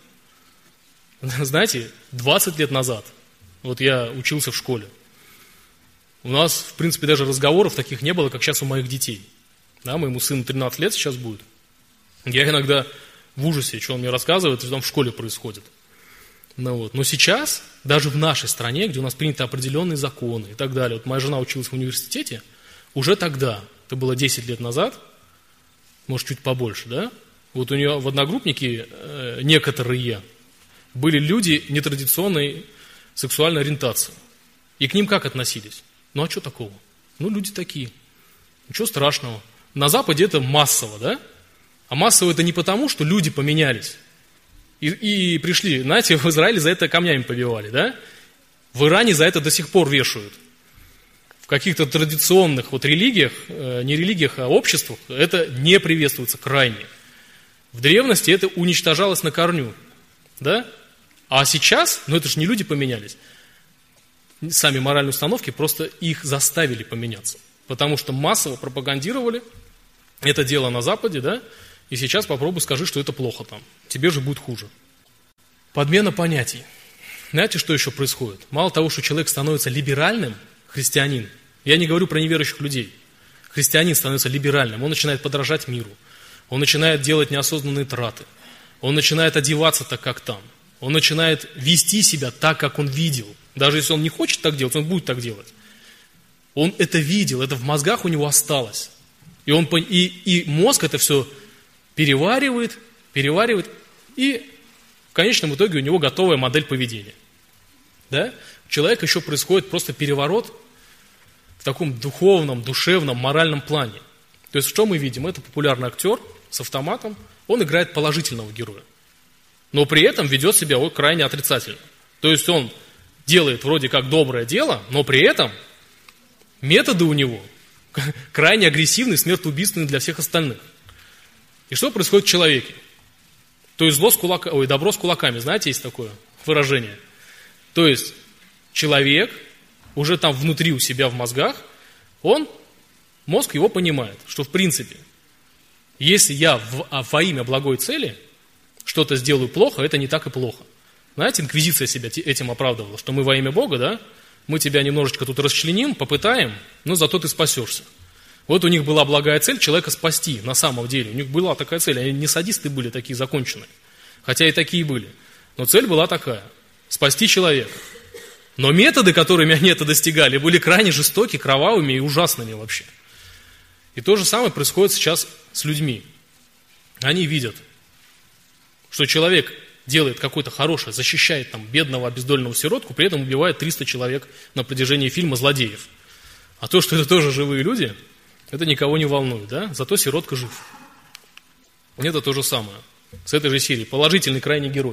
Знаете, двадцать лет назад, вот я учился в школе, у нас, в принципе, даже разговоров таких не было, как сейчас у моих детей. Да, моему сыну тринадцать лет сейчас будет. Я иногда в ужасе, что он мне рассказывает, что там в школе происходит. Ну, вот. Но сейчас, даже в нашей стране, где у нас приняты определенные законы и так далее, вот моя жена училась в университете, уже тогда, это было десять лет назад, может, чуть побольше, да, вот у нее в одногруппнике э, некоторые были люди нетрадиционной сексуальной ориентации. И к ним как относились? Ну, а что такого? Ну, люди такие. Ничего страшного. На Западе это массово, да? А массово это не потому, что люди поменялись. И, и пришли, знаете, в Израиле за это камнями побивали, да? В Иране за это до сих пор вешают. В каких-то традиционных вот религиях, э, не религиях, а обществах, это не приветствуется крайне. В древности это уничтожалось на корню, да? А сейчас, ну это же не люди поменялись, сами моральные установки, просто их заставили поменяться. Потому что массово пропагандировали это дело на Западе, да? И сейчас попробуй скажи, что это плохо там. Тебе же будет хуже. Подмена понятий. Знаете, что еще происходит? Мало того, что человек становится либеральным, христианин, я не говорю про неверующих людей. Христианин становится либеральным, он начинает подражать миру. Он начинает делать неосознанные траты. Он начинает одеваться так, как там. Он начинает вести себя так, как он видел. Даже если он не хочет так делать, он будет так делать. Он это видел, это в мозгах у него осталось. И, он, и, и мозг это все переваривает, переваривает, и в конечном итоге у него готовая модель поведения. Да? У человека еще происходит просто переворот в таком духовном, душевном, моральном плане. То есть что мы видим? Это популярный актер с автоматом, он играет положительного героя, но при этом ведет себя крайне отрицательно. То есть он делает вроде как доброе дело, но при этом методы у него крайне агрессивные, смертоубийственные для всех остальных. И что происходит в человеке? То есть зло с кулака, ой, добро с кулаками, знаете, есть такое выражение. То есть человек уже там внутри у себя в мозгах, он, мозг его понимает, что в принципе, если я в, а, во имя благой цели что-то сделаю плохо, это не так и плохо. Знаете, инквизиция себя этим оправдывала, что мы во имя Бога, да, мы тебя немножечко тут расчленим, попытаем, но зато ты спасешься. Вот у них была благая цель человека спасти, на самом деле. У них была такая цель, они не садисты были такие законченные, хотя и такие были. Но цель была такая, спасти человека. Но методы, которыми они это достигали, были крайне жестоки, кровавыми и ужасными вообще. И то же самое происходит сейчас с людьми. Они видят, что человек делает какое-то хорошее, защищает там бедного, обездоленного сиротку, при этом убивает триста человек на протяжении фильма злодеев. А то, что это тоже живые люди, это никого не волнует, да? Зато сиротка жив. Это то же самое. С этой же серии. Положительный крайний герой.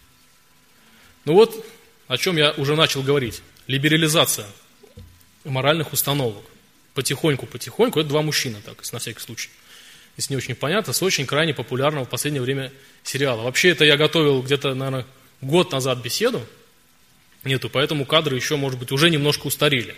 Ну вот, о чем я уже начал говорить. Либерализация моральных установок. Потихоньку-потихоньку. Это два мужчины, так, на всякий случай. Если не очень понятно, с очень крайне популярного в последнее время сериала. Вообще, это я готовил где-то, наверное, год назад беседу. Нету, поэтому кадры еще, может быть, уже немножко устарели.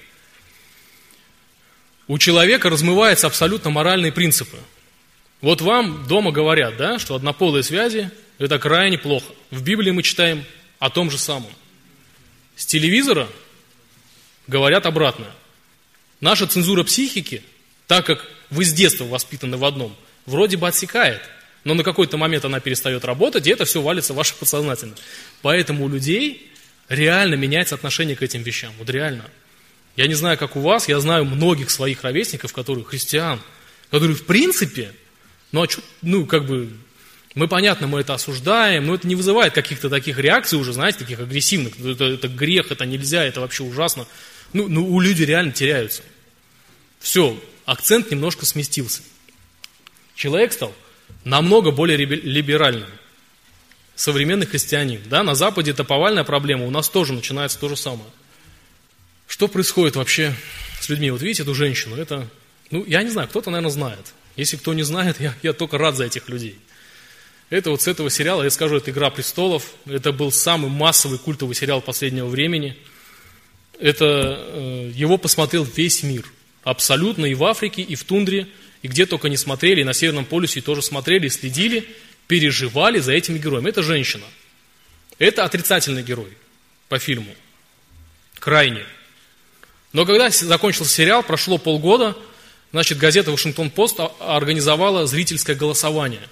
У человека размываются абсолютно моральные принципы. Вот вам дома говорят, да, что однополые связи – это крайне плохо. В Библии мы читаем о том же самом. С телевизора говорят обратное. Наша цензура психики, так как вы с детства воспитаны в одном, вроде бы отсекает, но на какой-то момент она перестает работать, и это все валится в ваше подсознательное. Поэтому у людей реально меняется отношение к этим вещам. Вот реально. Я не знаю, как у вас, я знаю многих своих ровесников, которые христиан, которые в принципе, ну, а чё, ну как бы, мы, понятно, мы это осуждаем, но это не вызывает каких-то таких реакций уже, знаете, таких агрессивных. Это, это грех, это нельзя, это вообще ужасно. Ну, ну, у людей реально теряются. Все, акцент немножко сместился. Человек стал намного более либеральным. Современный христианин. Да? На Западе это повальная проблема, у нас тоже начинается то же самое. Что происходит вообще с людьми? Вот видите эту женщину, это, ну, я не знаю, кто-то, наверное, знает. Если кто не знает, я, я только рад за этих людей. Это вот с этого сериала, я скажу, это «Игра престолов». Это был самый массовый культовый сериал последнего времени. Это, э, его посмотрел весь мир. Абсолютно и в Африке, и в тундре, и где только не смотрели, и на Северном полюсе тоже смотрели, следили, переживали за этими героями. Это женщина. Это отрицательный герой по фильму. Крайне. Но когда закончился сериал, прошло полгода, значит, газета «Вашингтон-Пост» организовала зрительское голосование.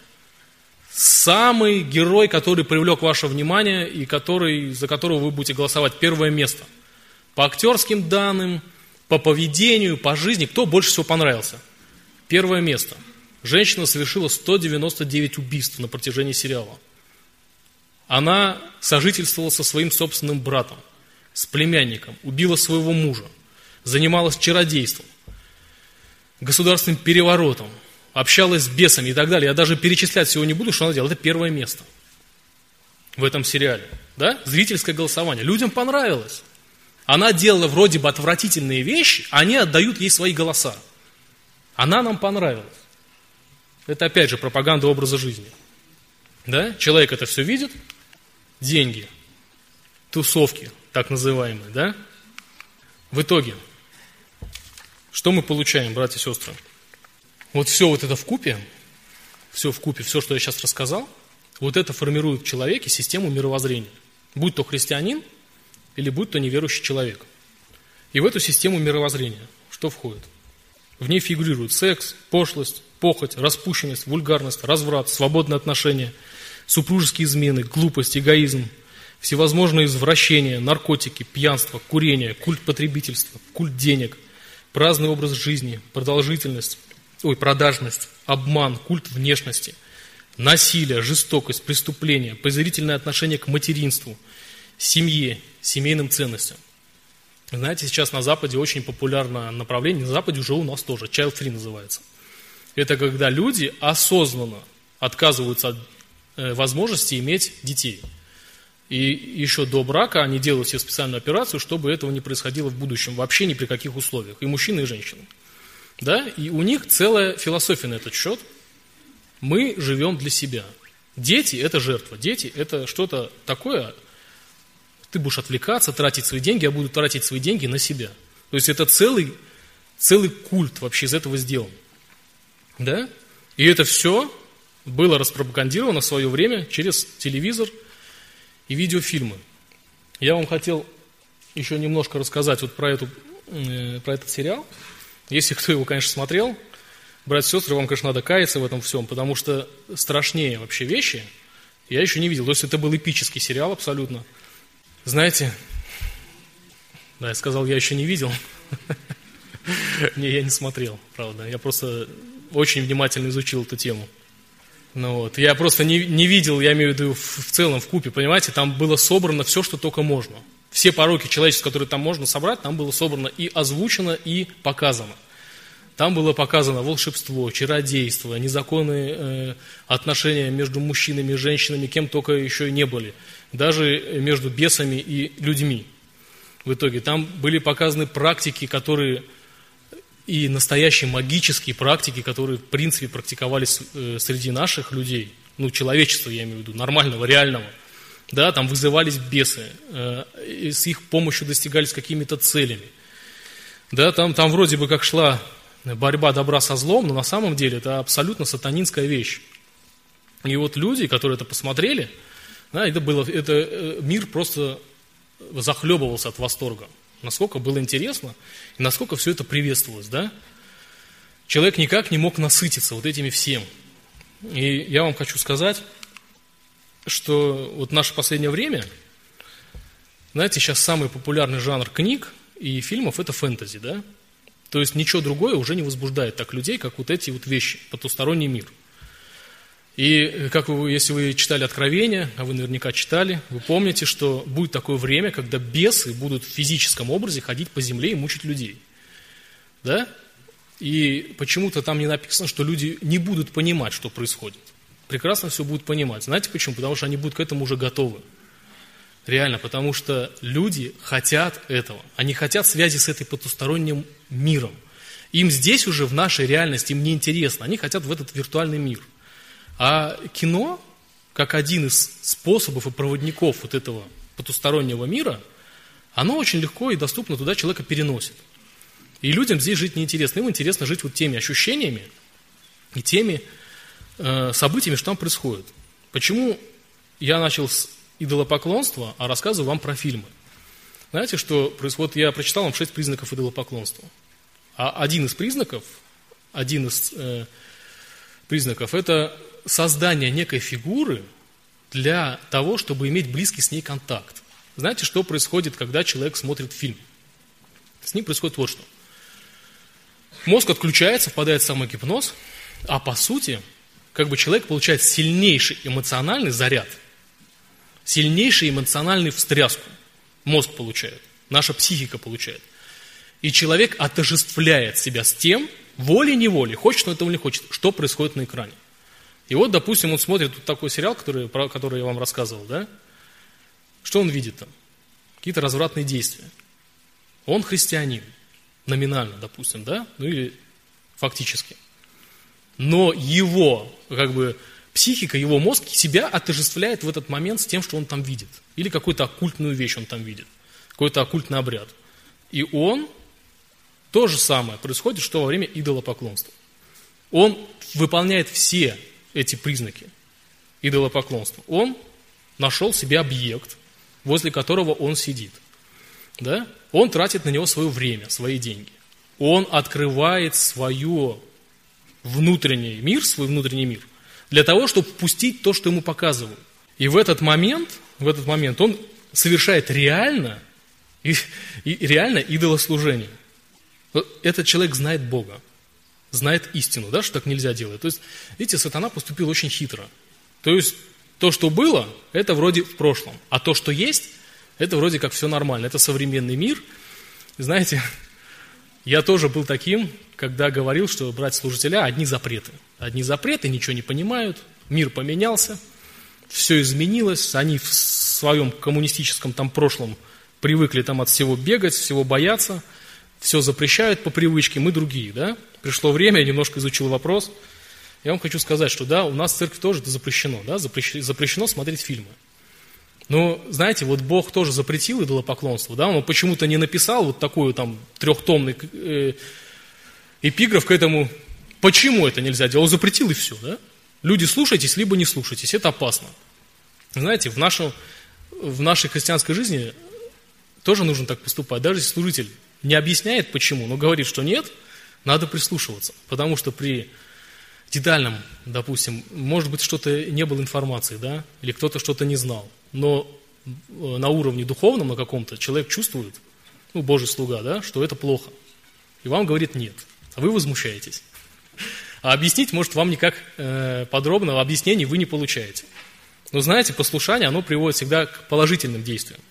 Самый герой, который привлек ваше внимание и который, за которого вы будете голосовать, первое место. По актерским данным, по поведению, по жизни, кто больше всего понравился? Первое место. Женщина совершила сто девяносто девять убийств на протяжении сериала. Она сожительствовала со своим собственным братом, с племянником, убила своего мужа, занималась чародейством, государственным переворотом, общалась с бесами и так далее. Я даже перечислять всего не буду, что она делала. Это первое место в этом сериале. Да? Зрительское голосование. Людям понравилось. Она делала вроде бы отвратительные вещи, а они отдают ей свои голоса. Она нам понравилась. Это опять же пропаганда образа жизни. Да? Человек это все видит. Деньги, тусовки, так называемые. Да? В итоге, что мы получаем, братья и сестры? Вот все вот это вкупе, все вкупе, все, что я сейчас рассказал, вот это формирует в человеке систему мировоззрения. Будь то христианин или будь то неверующий человек. И в эту систему мировоззрения что входит? В ней фигурирует секс, пошлость, похоть, распущенность, вульгарность, разврат, свободные отношения, супружеские измены, глупость, эгоизм, всевозможные извращения, наркотики, пьянство, курение, культ потребительства, культ денег, праздный образ жизни, продолжительность, ой, продажность, обман, культ внешности, насилие, жестокость, преступление, презрительное отношение к материнству, семье, семейным ценностям. Знаете, сейчас на Западе очень популярное направление, на Западе уже у нас тоже, child-free называется. Это когда люди осознанно отказываются от э, возможности иметь детей. И еще до брака они делают себе специальную операцию, чтобы этого не происходило в будущем, вообще ни при каких условиях, и мужчины, и женщины. Да? И у них целая философия на этот счет. Мы живем для себя. Дети – это жертва, дети – это что-то такое. Ты будешь отвлекаться, тратить свои деньги, я буду тратить свои деньги на себя. То есть это целый, целый культ вообще из этого сделан. Да? И это все было распропагандировано в свое время через телевизор и видеофильмы. Я вам хотел еще немножко рассказать вот про, эту, э, про этот сериал. Если кто его, конечно, смотрел, братья и сестры, вам, конечно, надо каяться в этом всем, потому что страшнее вообще вещи я еще не видел. То есть это был эпический сериал абсолютно. Знаете, да, я сказал, я еще не видел. Не, я не смотрел, правда. Я просто очень внимательно изучил эту тему. Ну вот, я просто не, не видел, я имею в виду в, в целом, в купе, понимаете, там было собрано все, что только можно. Все пороки человеческие, которые там можно собрать, там было собрано и озвучено, и показано. Там было показано волшебство, чародейство, незаконные э, отношения между мужчинами и женщинами, кем только еще и не были. Даже между бесами и людьми. В итоге там были показаны практики, которые и настоящие магические практики, которые в принципе практиковались э, среди наших людей, ну человечества я имею в виду, нормального, реального. Да, там вызывались бесы, э, и с их помощью достигались какими-то целями. Да, там, там вроде бы как шла борьба добра со злом, но на самом деле это абсолютно сатанинская вещь. И вот люди, которые это посмотрели, да, это было, это, э, мир просто захлебывался от восторга. Насколько было интересно, и насколько все это приветствовалось, да? Человек никак не мог насытиться вот этими всем. И я вам хочу сказать, что вот в наше последнее время, знаете, сейчас самый популярный жанр книг и фильмов – это фэнтези, да? То есть ничего другое уже не возбуждает так людей, как вот эти вот вещи, потусторонний мир. И как вы, если вы читали Откровения, а вы наверняка читали, вы помните, что будет такое время, когда бесы будут в физическом образе ходить по земле и мучить людей. Да? И почему-то там не написано, что люди не будут понимать, что происходит. Прекрасно все будут понимать. Знаете почему? Потому что они будут к этому уже готовы. Реально, потому что люди хотят этого. Они хотят связи с этой потусторонним миром. Им здесь уже в нашей реальности, им неинтересно. Они хотят в этот виртуальный мир. А кино, как один из способов и проводников вот этого потустороннего мира, оно очень легко и доступно туда человека переносит. И людям здесь жить неинтересно. Им интересно жить вот теми ощущениями и теми э, событиями, что там происходит. Почему я начал с идолопоклонства, а рассказываю вам про фильмы? Знаете, что происходит? Я прочитал вам шесть признаков идолопоклонства. А один из признаков, один из э, признаков – это создание некой фигуры для того, чтобы иметь близкий с ней контакт. Знаете, что происходит, когда человек смотрит фильм? С ним происходит вот что. Мозг отключается, впадает в самогипноз, а по сути, как бы человек получает сильнейший эмоциональный заряд, сильнейший эмоциональный встряску. Мозг получает, наша психика получает. И человек отождествляет себя с тем, волей-неволей, хочет он этого или не хочет, что происходит на экране. И вот, допустим, он смотрит вот такой сериал, который, про который я вам рассказывал, да? Что он видит там? Какие-то развратные действия. Он христианин, номинально, допустим, да? Ну или фактически. Но его, как бы, психика, его мозг себя отождествляет в этот момент с тем, что он там видит. Или какую-то оккультную вещь он там видит. Какой-то оккультный обряд. И он, то же самое происходит, что во время идолопоклонства. Он выполняет все эти признаки идолопоклонства. Он нашел себе объект, возле которого он сидит. Да? Он тратит на него свое время, свои деньги. Он открывает свое внутренний мир, свой внутренний мир, для того, чтобы впустить то, что ему показывают. И в этот момент, в этот момент он совершает реально, и, и реально идолослужение. Этот человек знает Бога, знает истину, да, что так нельзя делать. То есть, видите, сатана поступил очень хитро. То есть, то, что было, это вроде в прошлом, а то, что есть, это вроде как все нормально. Это современный мир. Знаете, я тоже был таким, когда говорил, что братья-служителя одни запреты. Одни запреты, ничего не понимают, мир поменялся, все изменилось, они в своем коммунистическом там прошлом привыкли там от всего бегать, всего бояться, все запрещают по привычке, мы другие, да? Пришло время, я немножко изучил вопрос. Я вам хочу сказать, что да, у нас в церкви тоже это запрещено, да? Запрещено, запрещено смотреть фильмы. Но, знаете, вот Бог тоже запретил идолопоклонство, да? Он почему-то не написал вот такой там трехтомный э, эпиграф к этому, почему это нельзя делать. Он запретил и все, да? Люди, слушайтесь, либо не слушайтесь, это опасно. Знаете, в, нашу, в нашей христианской жизни тоже нужно так поступать. Даже если служитель не объясняет почему, но говорит, что нет, надо прислушиваться. Потому что при детальном, допустим, может быть, что-то не было информации, да, или кто-то что-то не знал. Но на уровне духовном, на каком-то, человек чувствует, ну, Божий слуга, да, что это плохо. И вам говорит нет, а вы возмущаетесь. А объяснить, может, вам никак э, подробного объяснения вы не получаете. Но знаете, послушание, оно приводит всегда к положительным действиям.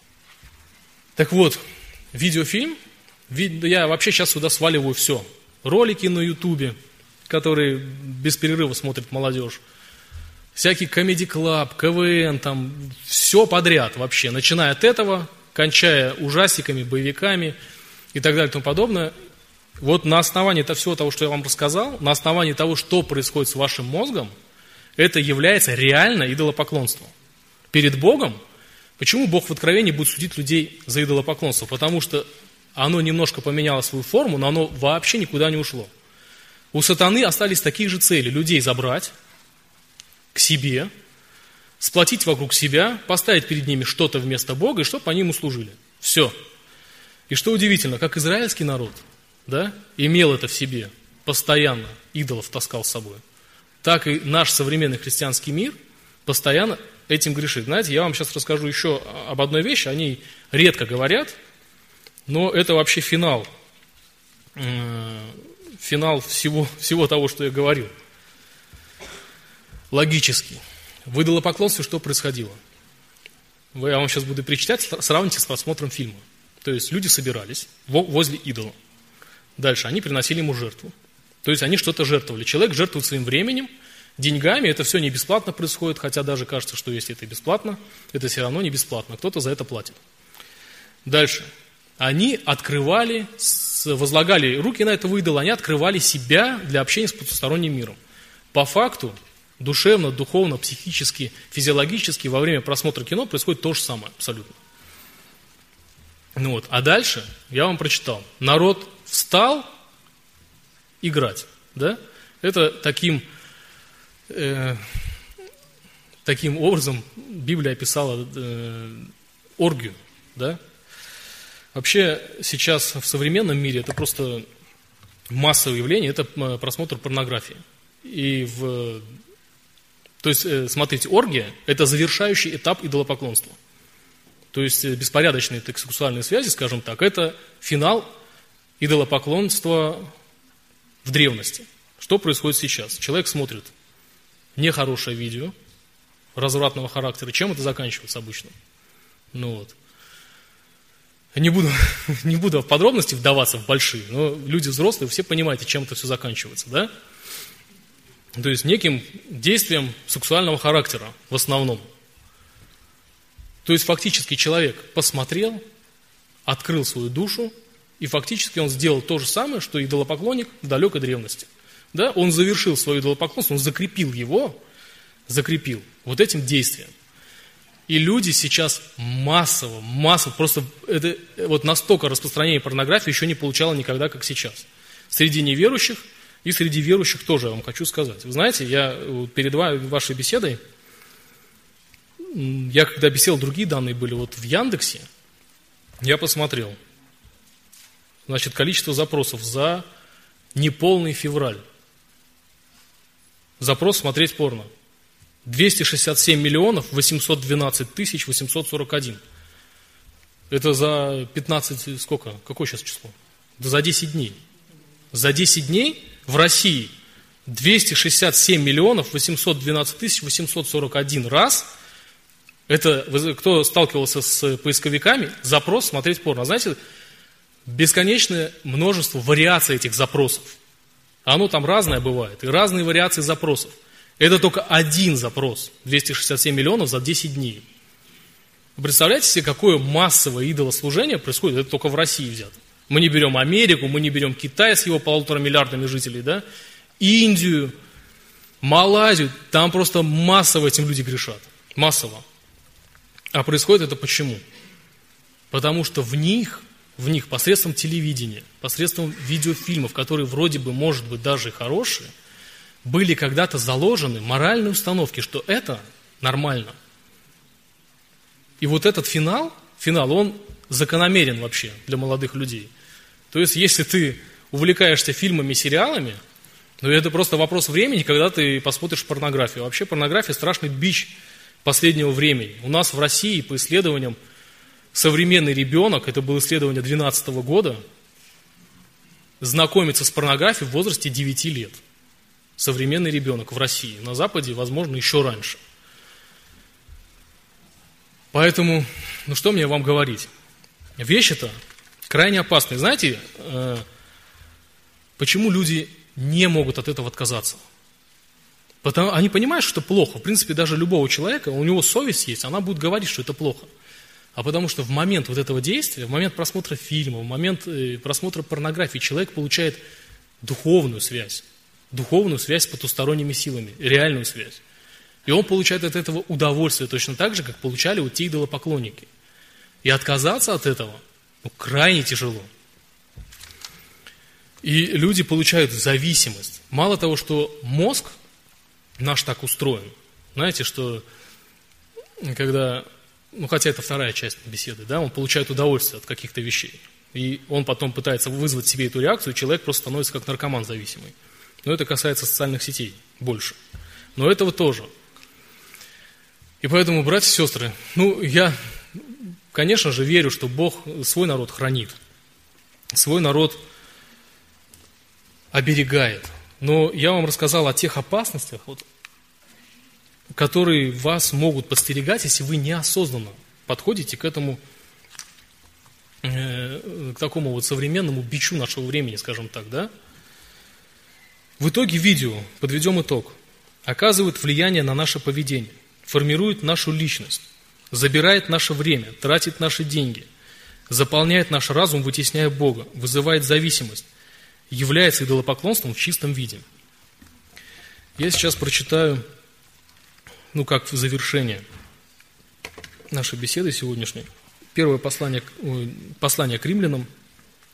Так вот, видеофильм, вид, я вообще сейчас сюда сваливаю все. Ролики на ютубе, которые без перерыва смотрит молодежь. Всякий Comedy Club, КВН, там, все подряд вообще. Начиная от этого, кончая ужастиками, боевиками и так далее и тому подобное. Вот на основании всего того, что я вам рассказал, на основании того, что происходит с вашим мозгом, это является реально идолопоклонством. Перед Богом, почему Бог в Откровении будет судить людей за идолопоклонство? Потому что оно немножко поменяло свою форму, но оно вообще никуда не ушло. У сатаны остались такие же цели: людей забрать к себе, сплотить вокруг себя, поставить перед ними что-то вместо Бога, и чтобы они ему служили. Все. И что удивительно, как израильский народ, да, имел это в себе, постоянно идолов таскал с собой, так и наш современный христианский мир постоянно этим грешит. Знаете, я вам сейчас расскажу еще об одной вещи, о ней редко говорят, но это вообще финал, э, финал всего, всего того, что я говорил. Логически. В идолопоклонстве что происходило? Я вам сейчас буду перечислять, сравните с просмотром фильма. То есть люди собирались возле идола. Дальше они приносили ему жертву. То есть они что-то жертвовали. Человек жертвует своим временем, деньгами. Это все не бесплатно происходит, хотя даже кажется, что если это бесплатно, это все равно не бесплатно. Кто-то за это платит. Дальше. Они открывали, возлагали руки на этого идола, они открывали себя для общения с потусторонним миром. По факту, душевно, духовно, психически, физиологически во время просмотра кино происходит то же самое абсолютно. Ну вот. А дальше я вам прочитал. Народ встал играть. Да? Это таким, э, таким образом Библия описала э, оргию. Да? Вообще сейчас в современном мире это просто массовое явление, это просмотр порнографии. И в, то есть, э, смотрите, оргия – это завершающий этап идолопоклонства. То есть беспорядочные так, сексуальные связи, скажем так, это финал идолопоклонства в древности. Что происходит сейчас? Человек смотрит нехорошее видео развратного характера. Чем это заканчивается обычно? Ну вот. Не буду, не буду в подробности вдаваться в большие, но люди взрослые, все понимаете, чем это все заканчивается, да? То есть неким действием сексуального характера в основном. То есть фактически человек посмотрел, открыл свою душу, и фактически он сделал то же самое, что идолопоклонник в далекой древности. Да? Он завершил свое идолопоклонство, он закрепил его, закрепил вот этим действием. И люди сейчас массово, массово, просто это, вот настолько распространение порнографии еще не получало никогда, как сейчас. Среди неверующих и среди верующих тоже, я вам хочу сказать. Вы знаете, я перед вашей беседой, я когда беседовал, другие данные были вот в Яндексе, я посмотрел, значит, количество запросов за неполный февраль. Запрос «смотреть порно». двести шестьдесят семь миллионов восемьсот двенадцать тысяч восемьсот сорок один. Это за пятнадцать, сколько? Какое сейчас число? Да за десять дней. За десять дней в России двести шестьдесят семь миллионов восемьсот двенадцать тысяч восемьсот сорок один раз. Это, кто сталкивался с поисковиками, запрос «смотреть порно». Знаете, бесконечное множество вариаций этих запросов. Оно там разное бывает, и разные вариации запросов. Это только один запрос, двести шестьдесят семь миллионов за десять дней. Вы представляете себе, какое массовое идолослужение происходит? Это только в России взято. Мы не берем Америку, мы не берем Китай с его полутора миллиардами жителей, да? Индию, Малайзию, там просто массово этим люди грешат. Массово. А происходит это почему? Потому что в них, в них посредством телевидения, посредством видеофильмов, которые вроде бы, может быть, даже и хорошие, были когда-то заложены моральные установки, что это нормально. И вот этот финал, финал, он закономерен вообще для молодых людей. То есть, если ты увлекаешься фильмами, сериалами, ну, это просто вопрос времени, когда ты посмотришь порнографию. Вообще порнография – страшный бич последнего времени. У нас в России, по исследованиям, современный ребенок, это было исследование две тысячи двенадцатого года, знакомится с порнографией в возрасте девяти лет. Современный ребенок в России. На Западе, возможно, еще раньше. Поэтому, ну что мне вам говорить? Вещь эта крайне опасная. Знаете, э, почему люди не могут от этого отказаться? Потому, они понимают, что это плохо. В принципе, даже любого человека, у него совесть есть, она будет говорить, что это плохо. А потому что в момент вот этого действия, в момент просмотра фильма, в момент э, просмотра порнографии человек получает духовную связь. Духовную связь с потусторонними силами, реальную связь. И он получает от этого удовольствие точно так же, как получали вот те идолопоклонники. И отказаться от этого ну, крайне тяжело. И люди получают зависимость. Мало того, что мозг наш так устроен. Знаете, что когда, ну хотя это вторая часть беседы, да, он получает удовольствие от каких-то вещей. И он потом пытается вызвать себе эту реакцию, и человек просто становится как наркоман зависимый. Но это касается социальных сетей больше. Но этого тоже. И поэтому, братья и сестры, ну, я, конечно же, верю, что Бог свой народ хранит. Свой народ оберегает. Но я вам рассказал о тех опасностях, вот, которые вас могут подстерегать, если вы неосознанно подходите к этому, э, к такому вот современному бичу нашего времени, скажем так, да? В итоге видео, подведем итог, оказывает влияние на наше поведение, формирует нашу личность, забирает наше время, тратит наши деньги, заполняет наш разум, вытесняя Бога, вызывает зависимость, является идолопоклонством в чистом виде. Я сейчас прочитаю, ну как в завершение нашей беседы сегодняшней, первое послание, послание к римлянам,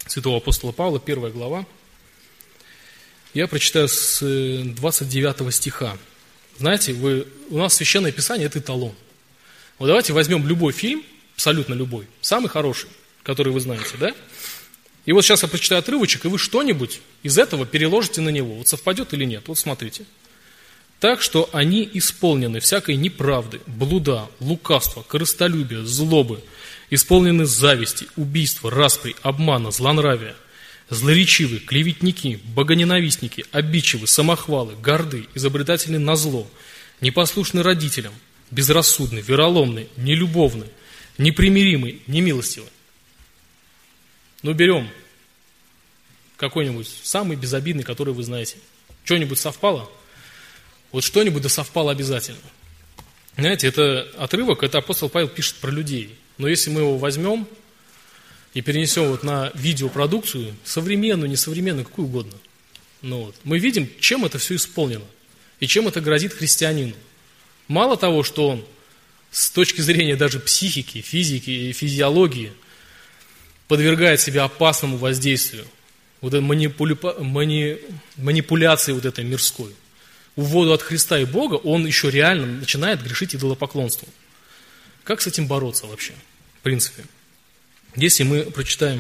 святого апостола Павла, первая глава. Я прочитаю с двадцать девятого стиха. Знаете, вы, у нас Священное Писание – это эталон. Вот давайте возьмем любой фильм, абсолютно любой, самый хороший, который вы знаете, да? И вот сейчас я прочитаю отрывочек, и вы что-нибудь из этого переложите на него. Вот совпадет или нет. Вот смотрите. «Так что они исполнены всякой неправды, блуда, лукавства, корыстолюбия, злобы, исполнены зависти, убийства, распри, обмана, злонравия, злоречивы, клеветники, богоненавистники, обидчивы, самохвалы, горды, изобретательны на зло, непослушны родителям, безрассудны, вероломны, нелюбовны, непримиримы, немилостивы». Ну, берем какой-нибудь самый безобидный, который вы знаете. Что-нибудь совпало? Вот что-нибудь да совпало обязательно. Знаете, это отрывок, это апостол Павел пишет про людей. Но если мы его возьмем и перенесем вот на видеопродукцию, современную, несовременную, какую угодно, ну вот, мы видим, чем это все исполнено и чем это грозит христианину. Мало того, что он с точки зрения даже психики, физики и физиологии подвергает себя опасному воздействию, вот этой манипуля... мани... манипуляции вот этой мирской, уводу от Христа и Бога, он еще реально начинает грешить идолопоклонством. Как с этим бороться вообще, в принципе? Если мы прочитаем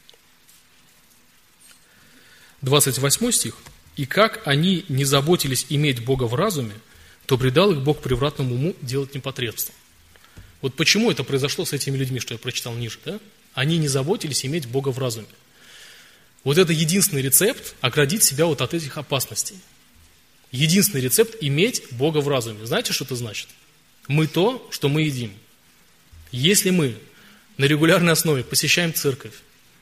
двадцать восьмой стих, «И как они не заботились иметь Бога в разуме, то предал их Бог превратному уму делать непотребство». Вот почему это произошло с этими людьми, что я прочитал ниже, да? Они не заботились иметь Бога в разуме. Вот это единственный рецепт оградить себя вот от этих опасностей. Единственный рецепт – иметь Бога в разуме. Знаете, что это значит? Мы то, что мы едим. Если мы на регулярной основе посещаем церковь,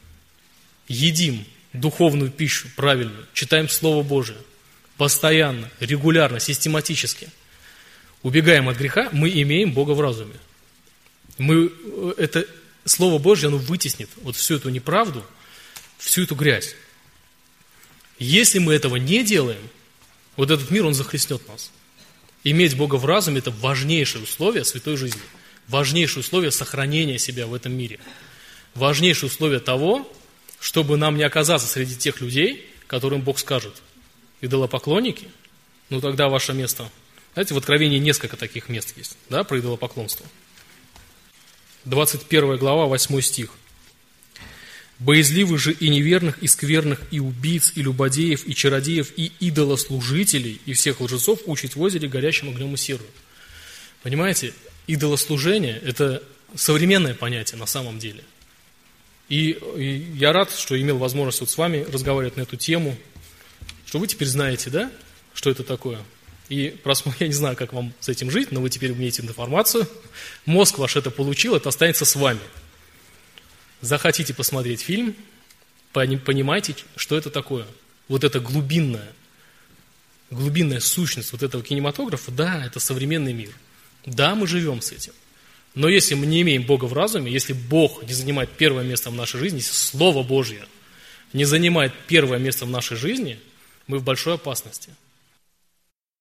едим духовную пищу правильную, читаем Слово Божие, постоянно, регулярно, систематически, убегаем от греха, мы имеем Бога в разуме. Мы, это Слово Божье, оно вытеснит вот всю эту неправду, всю эту грязь. Если мы этого не делаем, вот этот мир, он захлестнет нас. Иметь Бога в разуме – это важнейшее условие святой жизни, важнейшее условие сохранения себя в этом мире, важнейшее условие того, чтобы нам не оказаться среди тех людей, которым Бог скажет: идолопоклонники, ну тогда ваше место. Знаете, в Откровении несколько таких мест есть, да, про идолопоклонство. двадцать первая глава, восьмой стих. «Боязливых же и неверных, и скверных, и убийц, и любодеев, и чародеев, и идолослужителей, и всех лжецов учить в озере горящим огнем и серою». Понимаете, идолослужение – это современное понятие на самом деле. И, и я рад, что имел возможность вот с вами разговаривать на эту тему, что вы теперь знаете, да, что это такое. И просмотр, я не знаю, как вам с этим жить, но вы теперь имеете информацию. Мозг ваш это получил, это останется с вами. Захотите посмотреть фильм, понимаете, что это такое. Вот эта глубинная, глубинная сущность вот этого кинематографа, да, это современный мир. Да, мы живем с этим. Но если мы не имеем Бога в разуме, если Бог не занимает первое место в нашей жизни, если Слово Божье не занимает первое место в нашей жизни, мы в большой опасности.